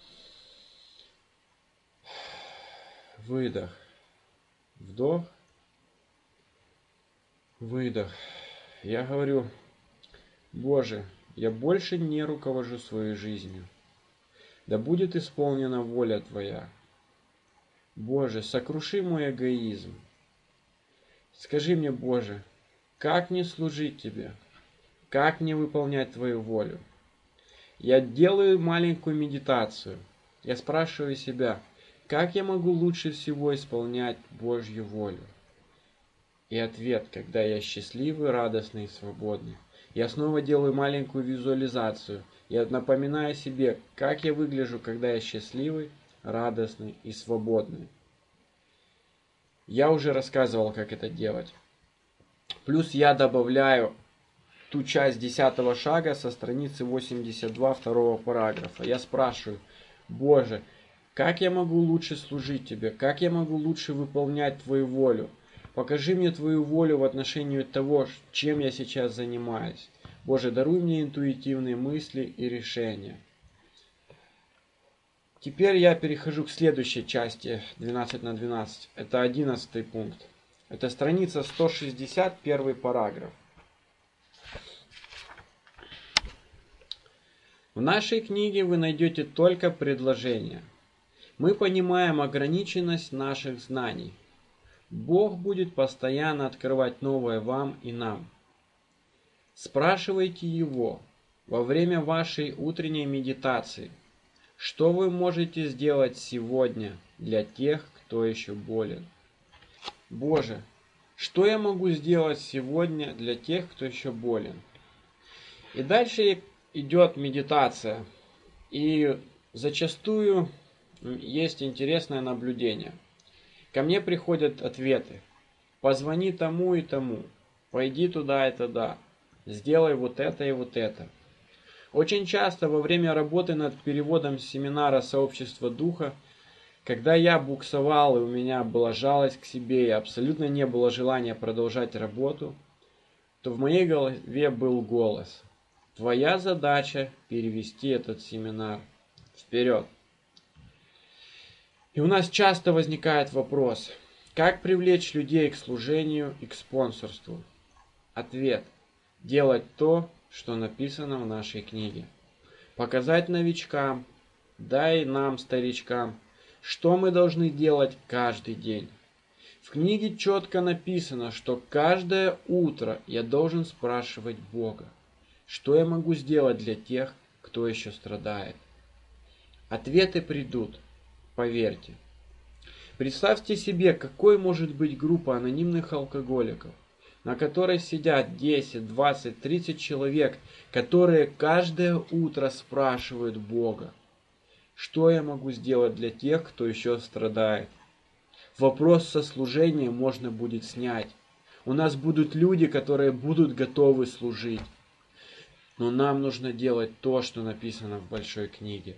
A: выдох, вдох, выдох. Я говорю: Боже, я больше не руковожу своей жизнью. Да будет исполнена воля Твоя. Боже, сокруши мой эгоизм. Скажи мне, Боже, как мне служить Тебе? Как мне выполнять Твою волю? Я делаю маленькую медитацию. Я спрашиваю себя, как я могу лучше всего исполнять Божью волю? И ответ, когда я счастливый, радостный и свободный. Я снова делаю маленькую визуализацию. Я напоминаю себе, как я выгляжу, когда я счастливый, радостный и свободный. Я уже рассказывал, как это делать. Плюс я добавляю ту часть 10 шага со страницы 82 второго параграфа. Я спрашиваю: Боже, как я могу лучше служить Тебе? Как я могу лучше выполнять Твою волю? Покажи мне Твою волю в отношении того, чем я сейчас занимаюсь. Боже, даруй мне интуитивные мысли и решения. Теперь я перехожу к следующей части 12/12. Это 11 пункт. Это страница 160, первый параграф. В нашей книге вы найдете только предложения. Мы понимаем ограниченность наших знаний. Бог будет постоянно открывать новое вам и нам. Спрашивайте Его во время вашей утренней медитации, что вы можете сделать сегодня для тех, кто еще болен. Боже, что я могу сделать сегодня для тех, кто еще болен? И дальше идет медитация. И зачастую есть интересное наблюдение. Ко мне приходят ответы. Позвони тому и тому. Пойди туда и туда. Сделай вот это и вот это. Очень часто во время работы над переводом семинара «Сообщество Духа», когда я буксовал и у меня была жалость к себе и абсолютно не было желания продолжать работу, то в моей голове был голос: твоя задача перевести этот семинар. Вперед! И у нас часто возникает вопрос: как привлечь людей к служению и к спонсорству? Ответ: делать то, что написано в нашей книге. Показать новичкам, да и нам, старичкам, что мы должны делать каждый день. В книге четко написано, что каждое утро я должен спрашивать Бога, что я могу сделать для тех, кто еще страдает. Ответы придут, поверьте. Представьте себе, какой может быть группа анонимных алкоголиков, на которой сидят 10, 20, 30 человек, которые каждое утро спрашивают Бога, что я могу сделать для тех, кто еще страдает. Вопрос со служением можно будет снять. У нас будут люди, которые будут готовы служить. Но нам нужно делать то, что написано в большой книге.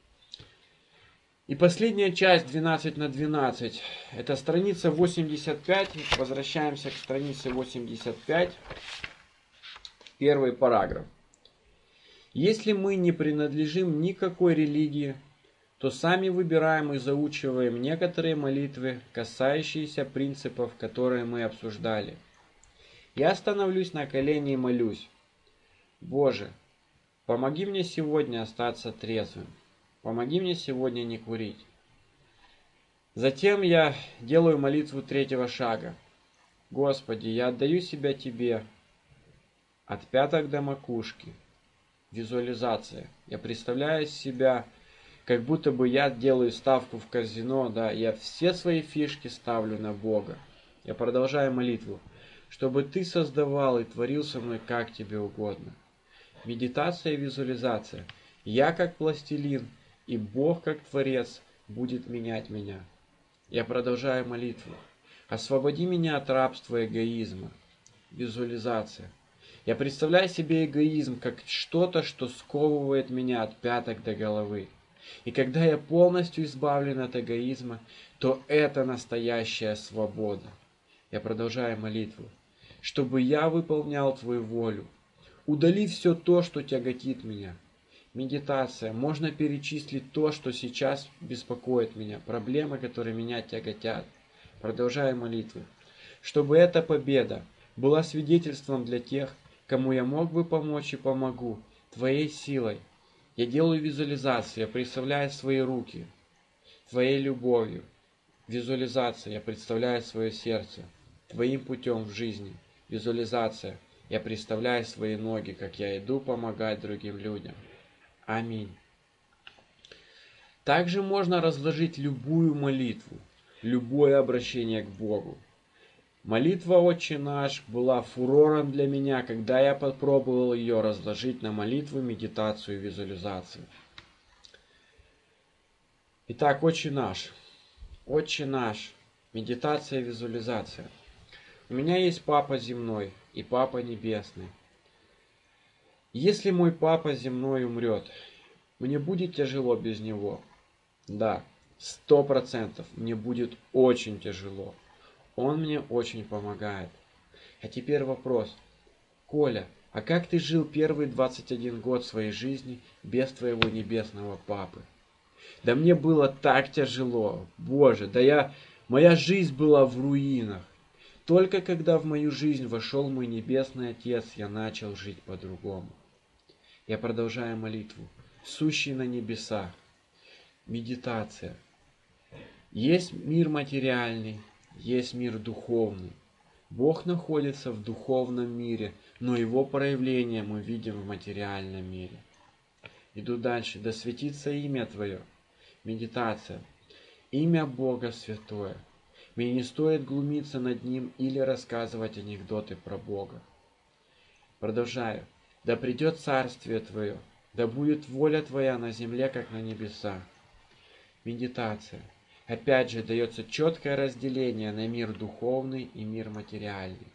A: И последняя часть 12/12. Это страница 85. Возвращаемся к странице 85. Первый параграф. Если мы не принадлежим никакой религии, то сами выбираем и заучиваем некоторые молитвы, касающиеся принципов, которые мы обсуждали. Я становлюсь на колени и молюсь: Боже, помоги мне сегодня остаться трезвым. Помоги мне сегодня не курить. Затем я делаю молитву 3-го шага. Господи, я отдаю себя Тебе от пяток до макушки. Визуализация. Я представляю себя, как будто бы я делаю ставку в казино, да, я все свои фишки ставлю на Бога. Я продолжаю молитву, чтобы Ты создавал и творил со мной как Тебе угодно. Медитация и визуализация. Я как пластилин, и Бог как Творец будет менять меня. Я продолжаю молитву. Освободи меня от рабства эгоизма. Визуализация. Я представляю себе эгоизм как что-то, что сковывает меня от пяток до головы. И когда я полностью избавлен от эгоизма, то это настоящая свобода. Я продолжаю молитву. Чтобы я выполнял Твою волю. Удали все то, что тяготит меня. Медитация. Можно перечислить то, что сейчас беспокоит меня, проблемы, которые меня тяготят. Продолжаю молитву. Чтобы эта победа была свидетельством для тех, кому я мог бы помочь и помогу, Твоей силой. Я делаю визуализацию, я представляю свои руки, Твоей любовью. Визуализация, я представляю свое сердце, Твоим путем в жизни. Визуализация, я представляю свои ноги, как я иду помогать другим людям. Аминь. Также можно разложить любую молитву, любое обращение к Богу. Молитва «Отче наш» была фурором для меня, когда я попробовал ее разложить на молитву, медитацию и визуализацию. Итак, «Отче наш». «Отче наш». Медитация и визуализация. У меня есть Папа земной и Папа небесный. Если мой Папа земной умрет, мне будет тяжело без него. Да, 100% мне будет очень тяжело. Он мне очень помогает. А теперь вопрос. Коля, а как ты жил первые 21 год своей жизни без твоего небесного папы? Да мне было так тяжело. Боже, моя жизнь была в руинах. Только когда в мою жизнь вошел мой небесный Отец, я начал жить по-другому. Я продолжаю молитву. Сущий на небесах. Медитация. Есть мир материальный, есть мир духовный. Бог находится в духовном мире, но его проявление мы видим в материальном мире. Иду дальше. Да светится имя Твое. Медитация. Имя Бога святое. Мне не стоит глумиться над Ним или рассказывать анекдоты про Бога. Продолжаю. Да придет царствие Твое, да будет воля Твоя на земле, как на небесах. Медитация. Опять же дается четкое разделение на мир духовный и мир материальный.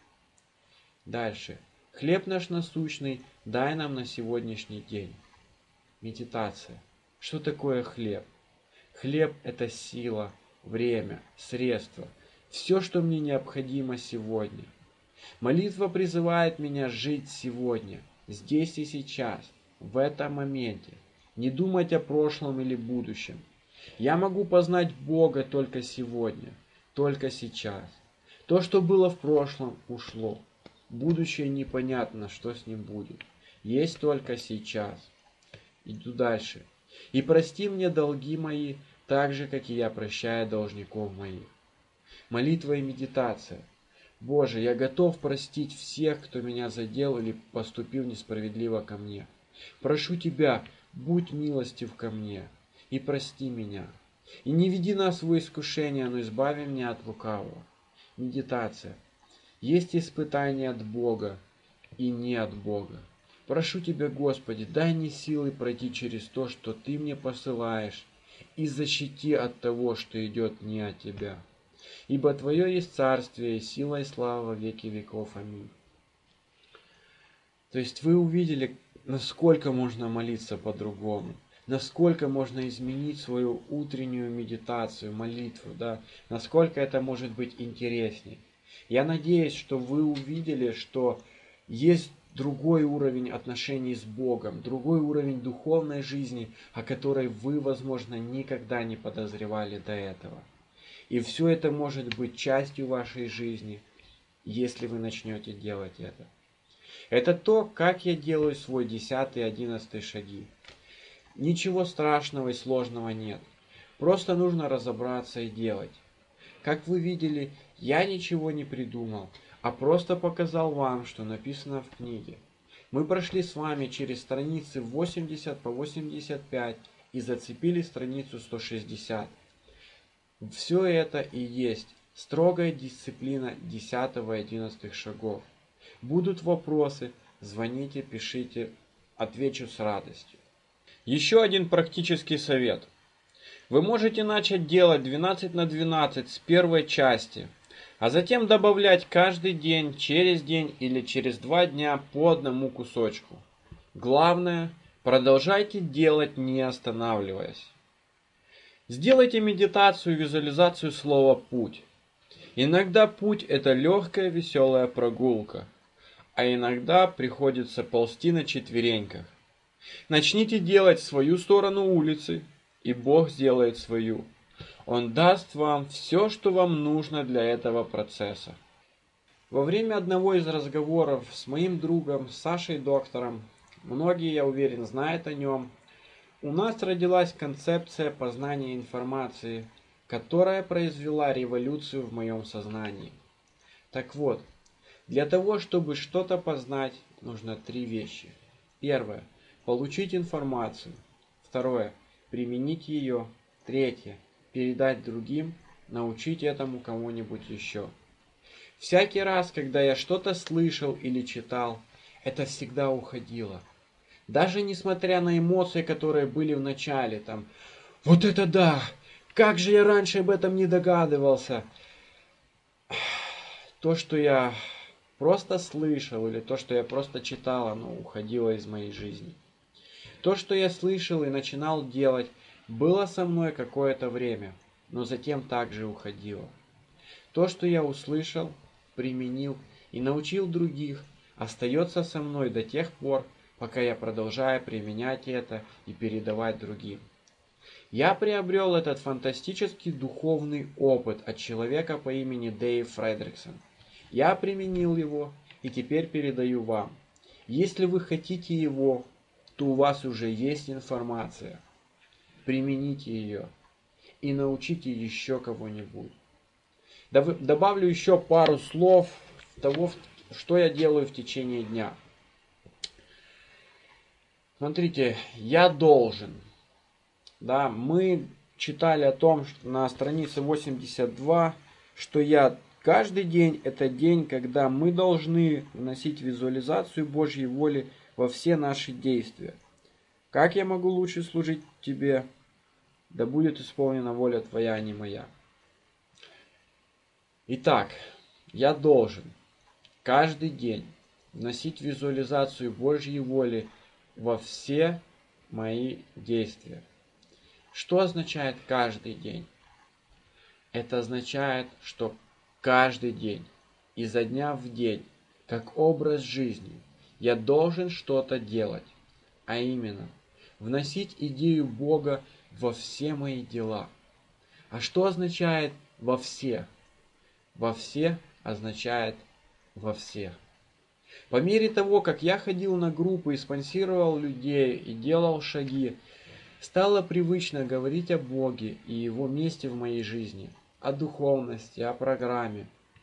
A: Дальше. Хлеб наш насущный дай нам на сегодняшний день. Медитация. Что такое хлеб? Хлеб – это сила, время, средства. Все, что мне необходимо сегодня. Молитва призывает меня жить сегодня, здесь и сейчас, в этом моменте. Не думать о прошлом или будущем. Я могу познать Бога только сегодня, только сейчас. То, что было в прошлом, ушло. Будущее непонятно, что с ним будет. Есть только сейчас. Иду дальше. И прости мне долги мои, так же, как и я прощаю должников моих. Молитва и медитация. Боже, я готов простить всех, кто меня задел или поступил несправедливо ко мне. Прошу Тебя, будь милостив ко мне и прости меня. И не веди нас в искушение, но избави меня от лукавого. Медитация. Есть испытания от Бога и не от Бога. Прошу Тебя, Господи, дай мне силы пройти через то, что Ты мне посылаешь, и защити от того, что идет не от Тебя. Ибо Твое есть царствие, и сила, и слава во веки веков. Аминь. То есть вы увидели, насколько можно молиться по-другому, насколько можно изменить свою утреннюю медитацию, молитву, да, насколько это может быть интересней. Я надеюсь, что вы увидели, что есть другой уровень отношений с Богом, другой уровень духовной жизни, о которой вы, возможно, никогда не подозревали до этого. И все это может быть частью вашей жизни, если вы начнете делать это. Это то, как я делаю свой 10 и 11 шаги. Ничего страшного и сложного нет. Просто нужно разобраться и делать. Как вы видели, я ничего не придумал, а просто показал вам, что написано в книге. Мы прошли с вами через страницы 80 по 85 и зацепили страницу 160. Все это и есть строгая дисциплина 10 и 11 шагов. Будут вопросы, звоните, пишите, отвечу с радостью. Еще один практический совет. Вы можете начать делать 12 на 12 с первой части, а затем добавлять каждый день, через день или через 2 дня по одному кусочку. Главное, продолжайте делать, не останавливаясь. Сделайте медитацию и визуализацию слова «путь». Иногда путь – это легкая веселая прогулка, а иногда приходится ползти на четвереньках. Начните делать свою сторону улицы, и Бог сделает свою. Он даст вам все, что вам нужно для этого процесса. Во время одного из разговоров с моим другом Сашей Доктором, многие, я уверен, знают о нем, у нас родилась концепция познания информации, которая произвела революцию в моем сознании. Так вот, для того, чтобы что-то познать, нужно 3 вещи. Первое – получить информацию. Второе – применить ее. Третье – передать другим, научить этому кому-нибудь еще. Всякий раз, когда я что-то слышал или читал, это всегда уходило. Даже несмотря на эмоции, которые были в начале, там, вот это да, как же я раньше об этом не догадывался. То, что я просто слышал или то, что я просто читал, оно уходило из моей жизни. То, что я слышал и начинал делать, было со мной какое-то время, но затем также уходило. То, что я услышал, применил и научил других, остается со мной до тех пор, пока я продолжаю применять это и передавать другим. Я приобрел этот фантастический духовный опыт от человека по имени Дэйв Фредриксон. Я применил его и теперь передаю вам. Если вы хотите его, то у вас уже есть информация. Примените ее и научите еще кого-нибудь. Добавлю еще пару слов того, что я делаю в течение дня. Смотрите, я должен. Да, мы читали о том, что на странице 82, что каждый день это день, когда мы должны вносить визуализацию Божьей воли во все наши действия. Как я могу лучше служить Тебе? Да будет исполнена воля Твоя, а не моя. Итак, я должен каждый день вносить визуализацию Божьей воли во все мои действия. Что означает каждый день? Это означает, что каждый день, изо дня в день, как образ жизни, я должен что-то делать, а именно вносить идею Бога во все мои дела. А что означает «во все»? «Во все» означает «во всех». По мере того, как я ходил на группы и спонсировал людей и делал шаги, стало привычно говорить о Боге и Его месте в моей жизни, о духовности, о программе.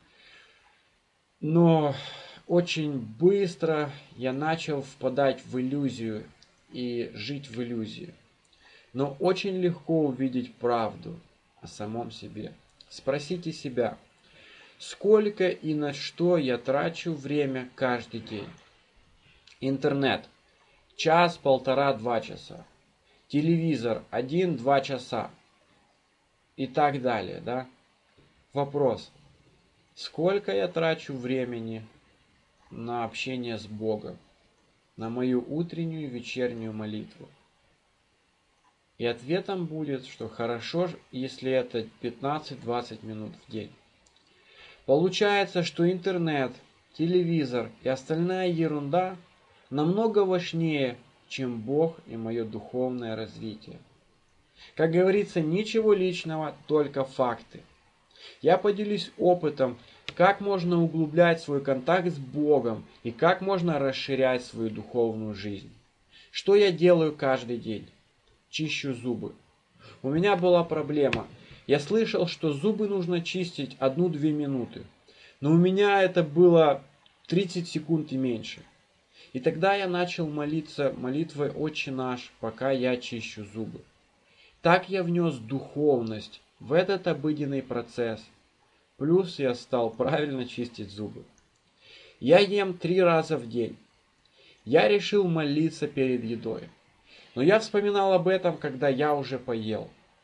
A: Но очень быстро я начал впадать в иллюзию и жить в иллюзии. Но очень легко увидеть правду о самом себе. Спросите себя, сколько и на что я трачу время каждый день? Интернет – час, полтора, 2 часа. Телевизор 1-2 часа. И так далее, да? Вопрос. Сколько я трачу времени на общение с Богом? На мою утреннюю и вечернюю молитву? И ответом будет, что хорошо, если это 15-20 минут в день. Получается, что интернет, телевизор и остальная ерунда намного важнее, чем Бог и мое духовное развитие. Как говорится, ничего личного, только факты. Я поделюсь опытом, как можно углублять свой контакт с Богом и как можно расширять свою духовную жизнь. Что я делаю каждый день? Чищу зубы. У меня была проблема. Я слышал, что зубы нужно чистить 1-2 минуты. Но у меня это было 30 секунд и меньше. И тогда я начал молиться молитвой «Отче наш», пока я чищу зубы. Так я внес духовность в этот обыденный процесс. Плюс я стал правильно чистить зубы. Я ем 3 раза в день. Я решил молиться перед едой. Но я вспоминал об этом, когда я уже поел.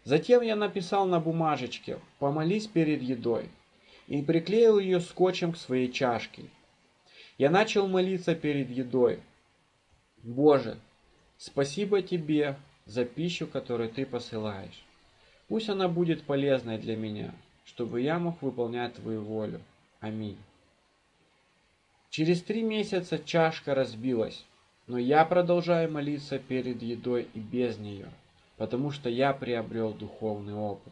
A: Затем я написал на бумажечке «Помолись перед едой» и приклеил ее скотчем к своей чашке. Я начал молиться перед едой. Боже, спасибо Тебе за пищу, которую Ты посылаешь. Пусть она будет полезной для меня, чтобы я мог выполнять Твою волю. Аминь. Через 3 месяца чашка разбилась, но я продолжаю молиться перед едой и без нее, потому что я приобрел духовный опыт.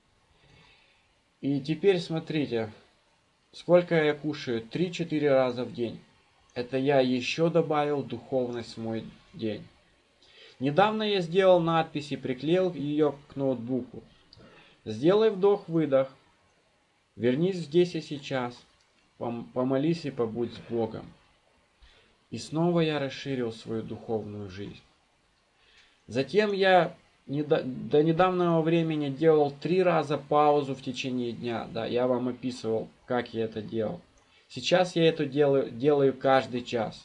A: И теперь смотрите, сколько я кушаю, 3-4 раза в день. Это я еще добавил духовность в мой день. Недавно я сделал надпись и приклеил ее к ноутбуку. Сделай вдох-выдох, вернись здесь и сейчас, помолись и побудь с Богом. И снова я расширил свою духовную жизнь. Затем я до недавнего времени делал 3 раза паузу в течение дня. Да, я вам описывал, как я это делал. Сейчас я это делаю каждый час.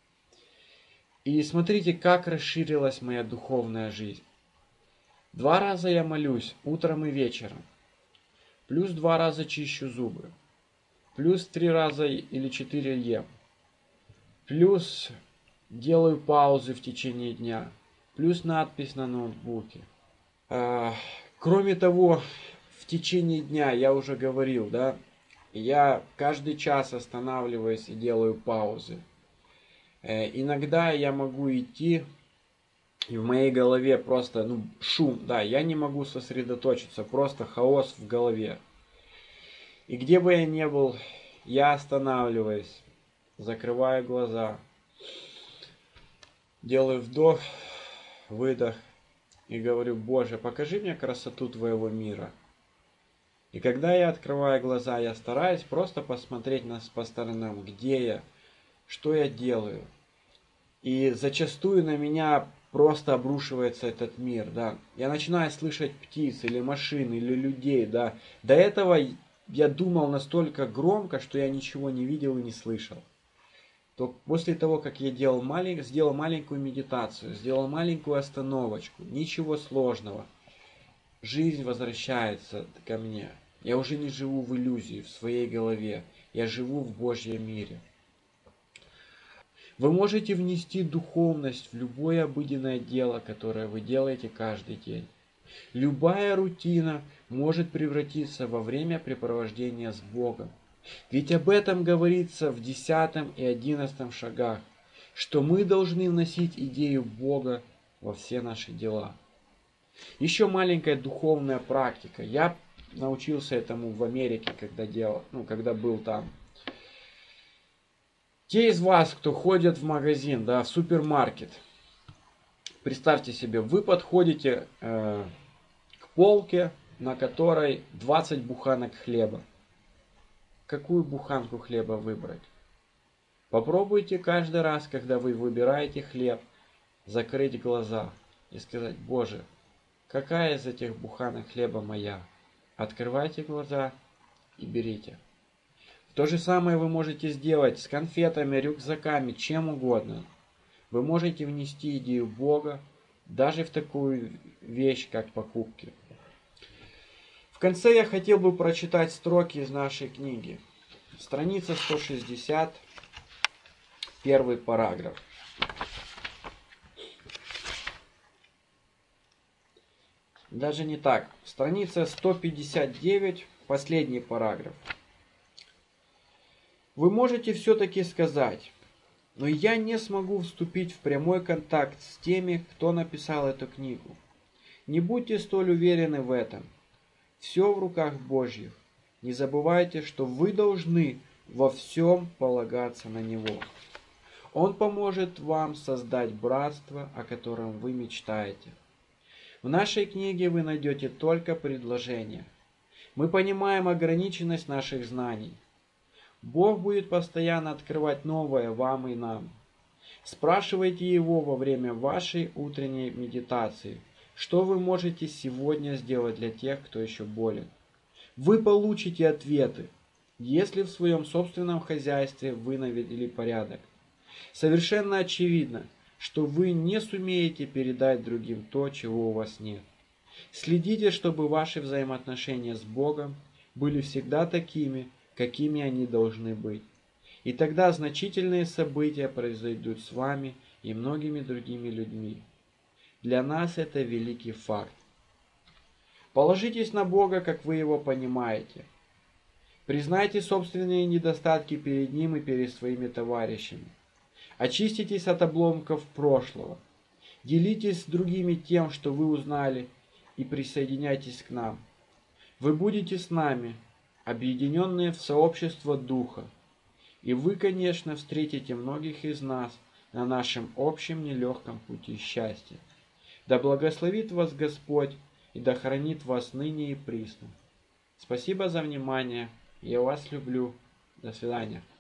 A: И смотрите, как расширилась моя духовная жизнь. 2 раза я молюсь, утром и вечером. Плюс 2 раза чищу зубы. Плюс 3 раза или 4 ем. Плюс делаю паузы в течение дня. Плюс надпись на ноутбуке. Кроме того, в течение дня, я уже говорил, да, я каждый час останавливаюсь и делаю паузы. Иногда я могу идти, и в моей голове просто шум, да, я не могу сосредоточиться, просто хаос в голове. И где бы я ни был, я останавливаюсь, закрываю глаза, делаю вдох, выдох и говорю: Боже, покажи мне красоту Твоего мира. И когда я открываю глаза, я стараюсь просто посмотреть по сторонам, где я, что я делаю. И зачастую на меня просто обрушивается этот мир, да. Я начинаю слышать птиц, или машин, или людей, да. До этого я думал настолько громко, что я ничего не видел и не слышал. То после того, как я сделал маленькую медитацию, сделал маленькую остановочку, ничего сложного, жизнь возвращается ко мне. Я уже не живу в иллюзии, в своей голове. Я живу в Божьем мире. Вы можете внести духовность в любое обыденное дело, которое вы делаете каждый день. Любая рутина может превратиться во времяпрепровождение с Богом. Ведь об этом говорится в 10 и 11 шагах, что мы должны вносить идею Бога во все наши дела. Еще маленькая духовная практика. Я научился этому в Америке, когда был там. Те из вас, кто ходит в магазин, да, в супермаркет, представьте себе, вы подходите к полке, на которой 20 буханок хлеба. Какую буханку хлеба выбрать? Попробуйте каждый раз, когда вы выбираете хлеб, закрыть глаза и сказать: Боже, какая из этих буханок хлеба моя? Открывайте глаза и берите. То же самое вы можете сделать с конфетами, рюкзаками, чем угодно. Вы можете внести идею Бога даже в такую вещь, как покупки. В конце я хотел бы прочитать строки из нашей книги. Страница 160, первый параграф. Даже не так. Страница 159, последний параграф. Вы можете все-таки сказать: но я не смогу вступить в прямой контакт с теми, кто написал эту книгу. Не будьте столь уверены в этом. Все в руках Божьих. Не забывайте, что вы должны во всем полагаться на Него. Он поможет вам создать братство, о котором вы мечтаете. В нашей книге вы найдете только предложения. Мы понимаем ограниченность наших знаний. Бог будет постоянно открывать новое вам и нам. Спрашивайте Его во время вашей утренней медитации, что вы можете сегодня сделать для тех, кто еще болен. Вы получите ответы, если в своем собственном хозяйстве вы навели порядок. Совершенно очевидно, что вы не сумеете передать другим то, чего у вас нет. Следите, чтобы ваши взаимоотношения с Богом были всегда такими, какими они должны быть. И тогда значительные события произойдут с вами и многими другими людьми. Для нас это великий факт. Положитесь на Бога, как вы Его понимаете. Признайте собственные недостатки перед Ним и перед своими товарищами. Очиститесь от обломков прошлого. Делитесь с другими тем, что вы узнали, и присоединяйтесь к нам. Вы будете с нами, объединенные в сообщество Духа. И вы, конечно, встретите многих из нас на нашем общем нелегком пути счастья. Да благословит вас Господь и да хранит вас ныне и присно. Спасибо за внимание. Я вас люблю. До свидания.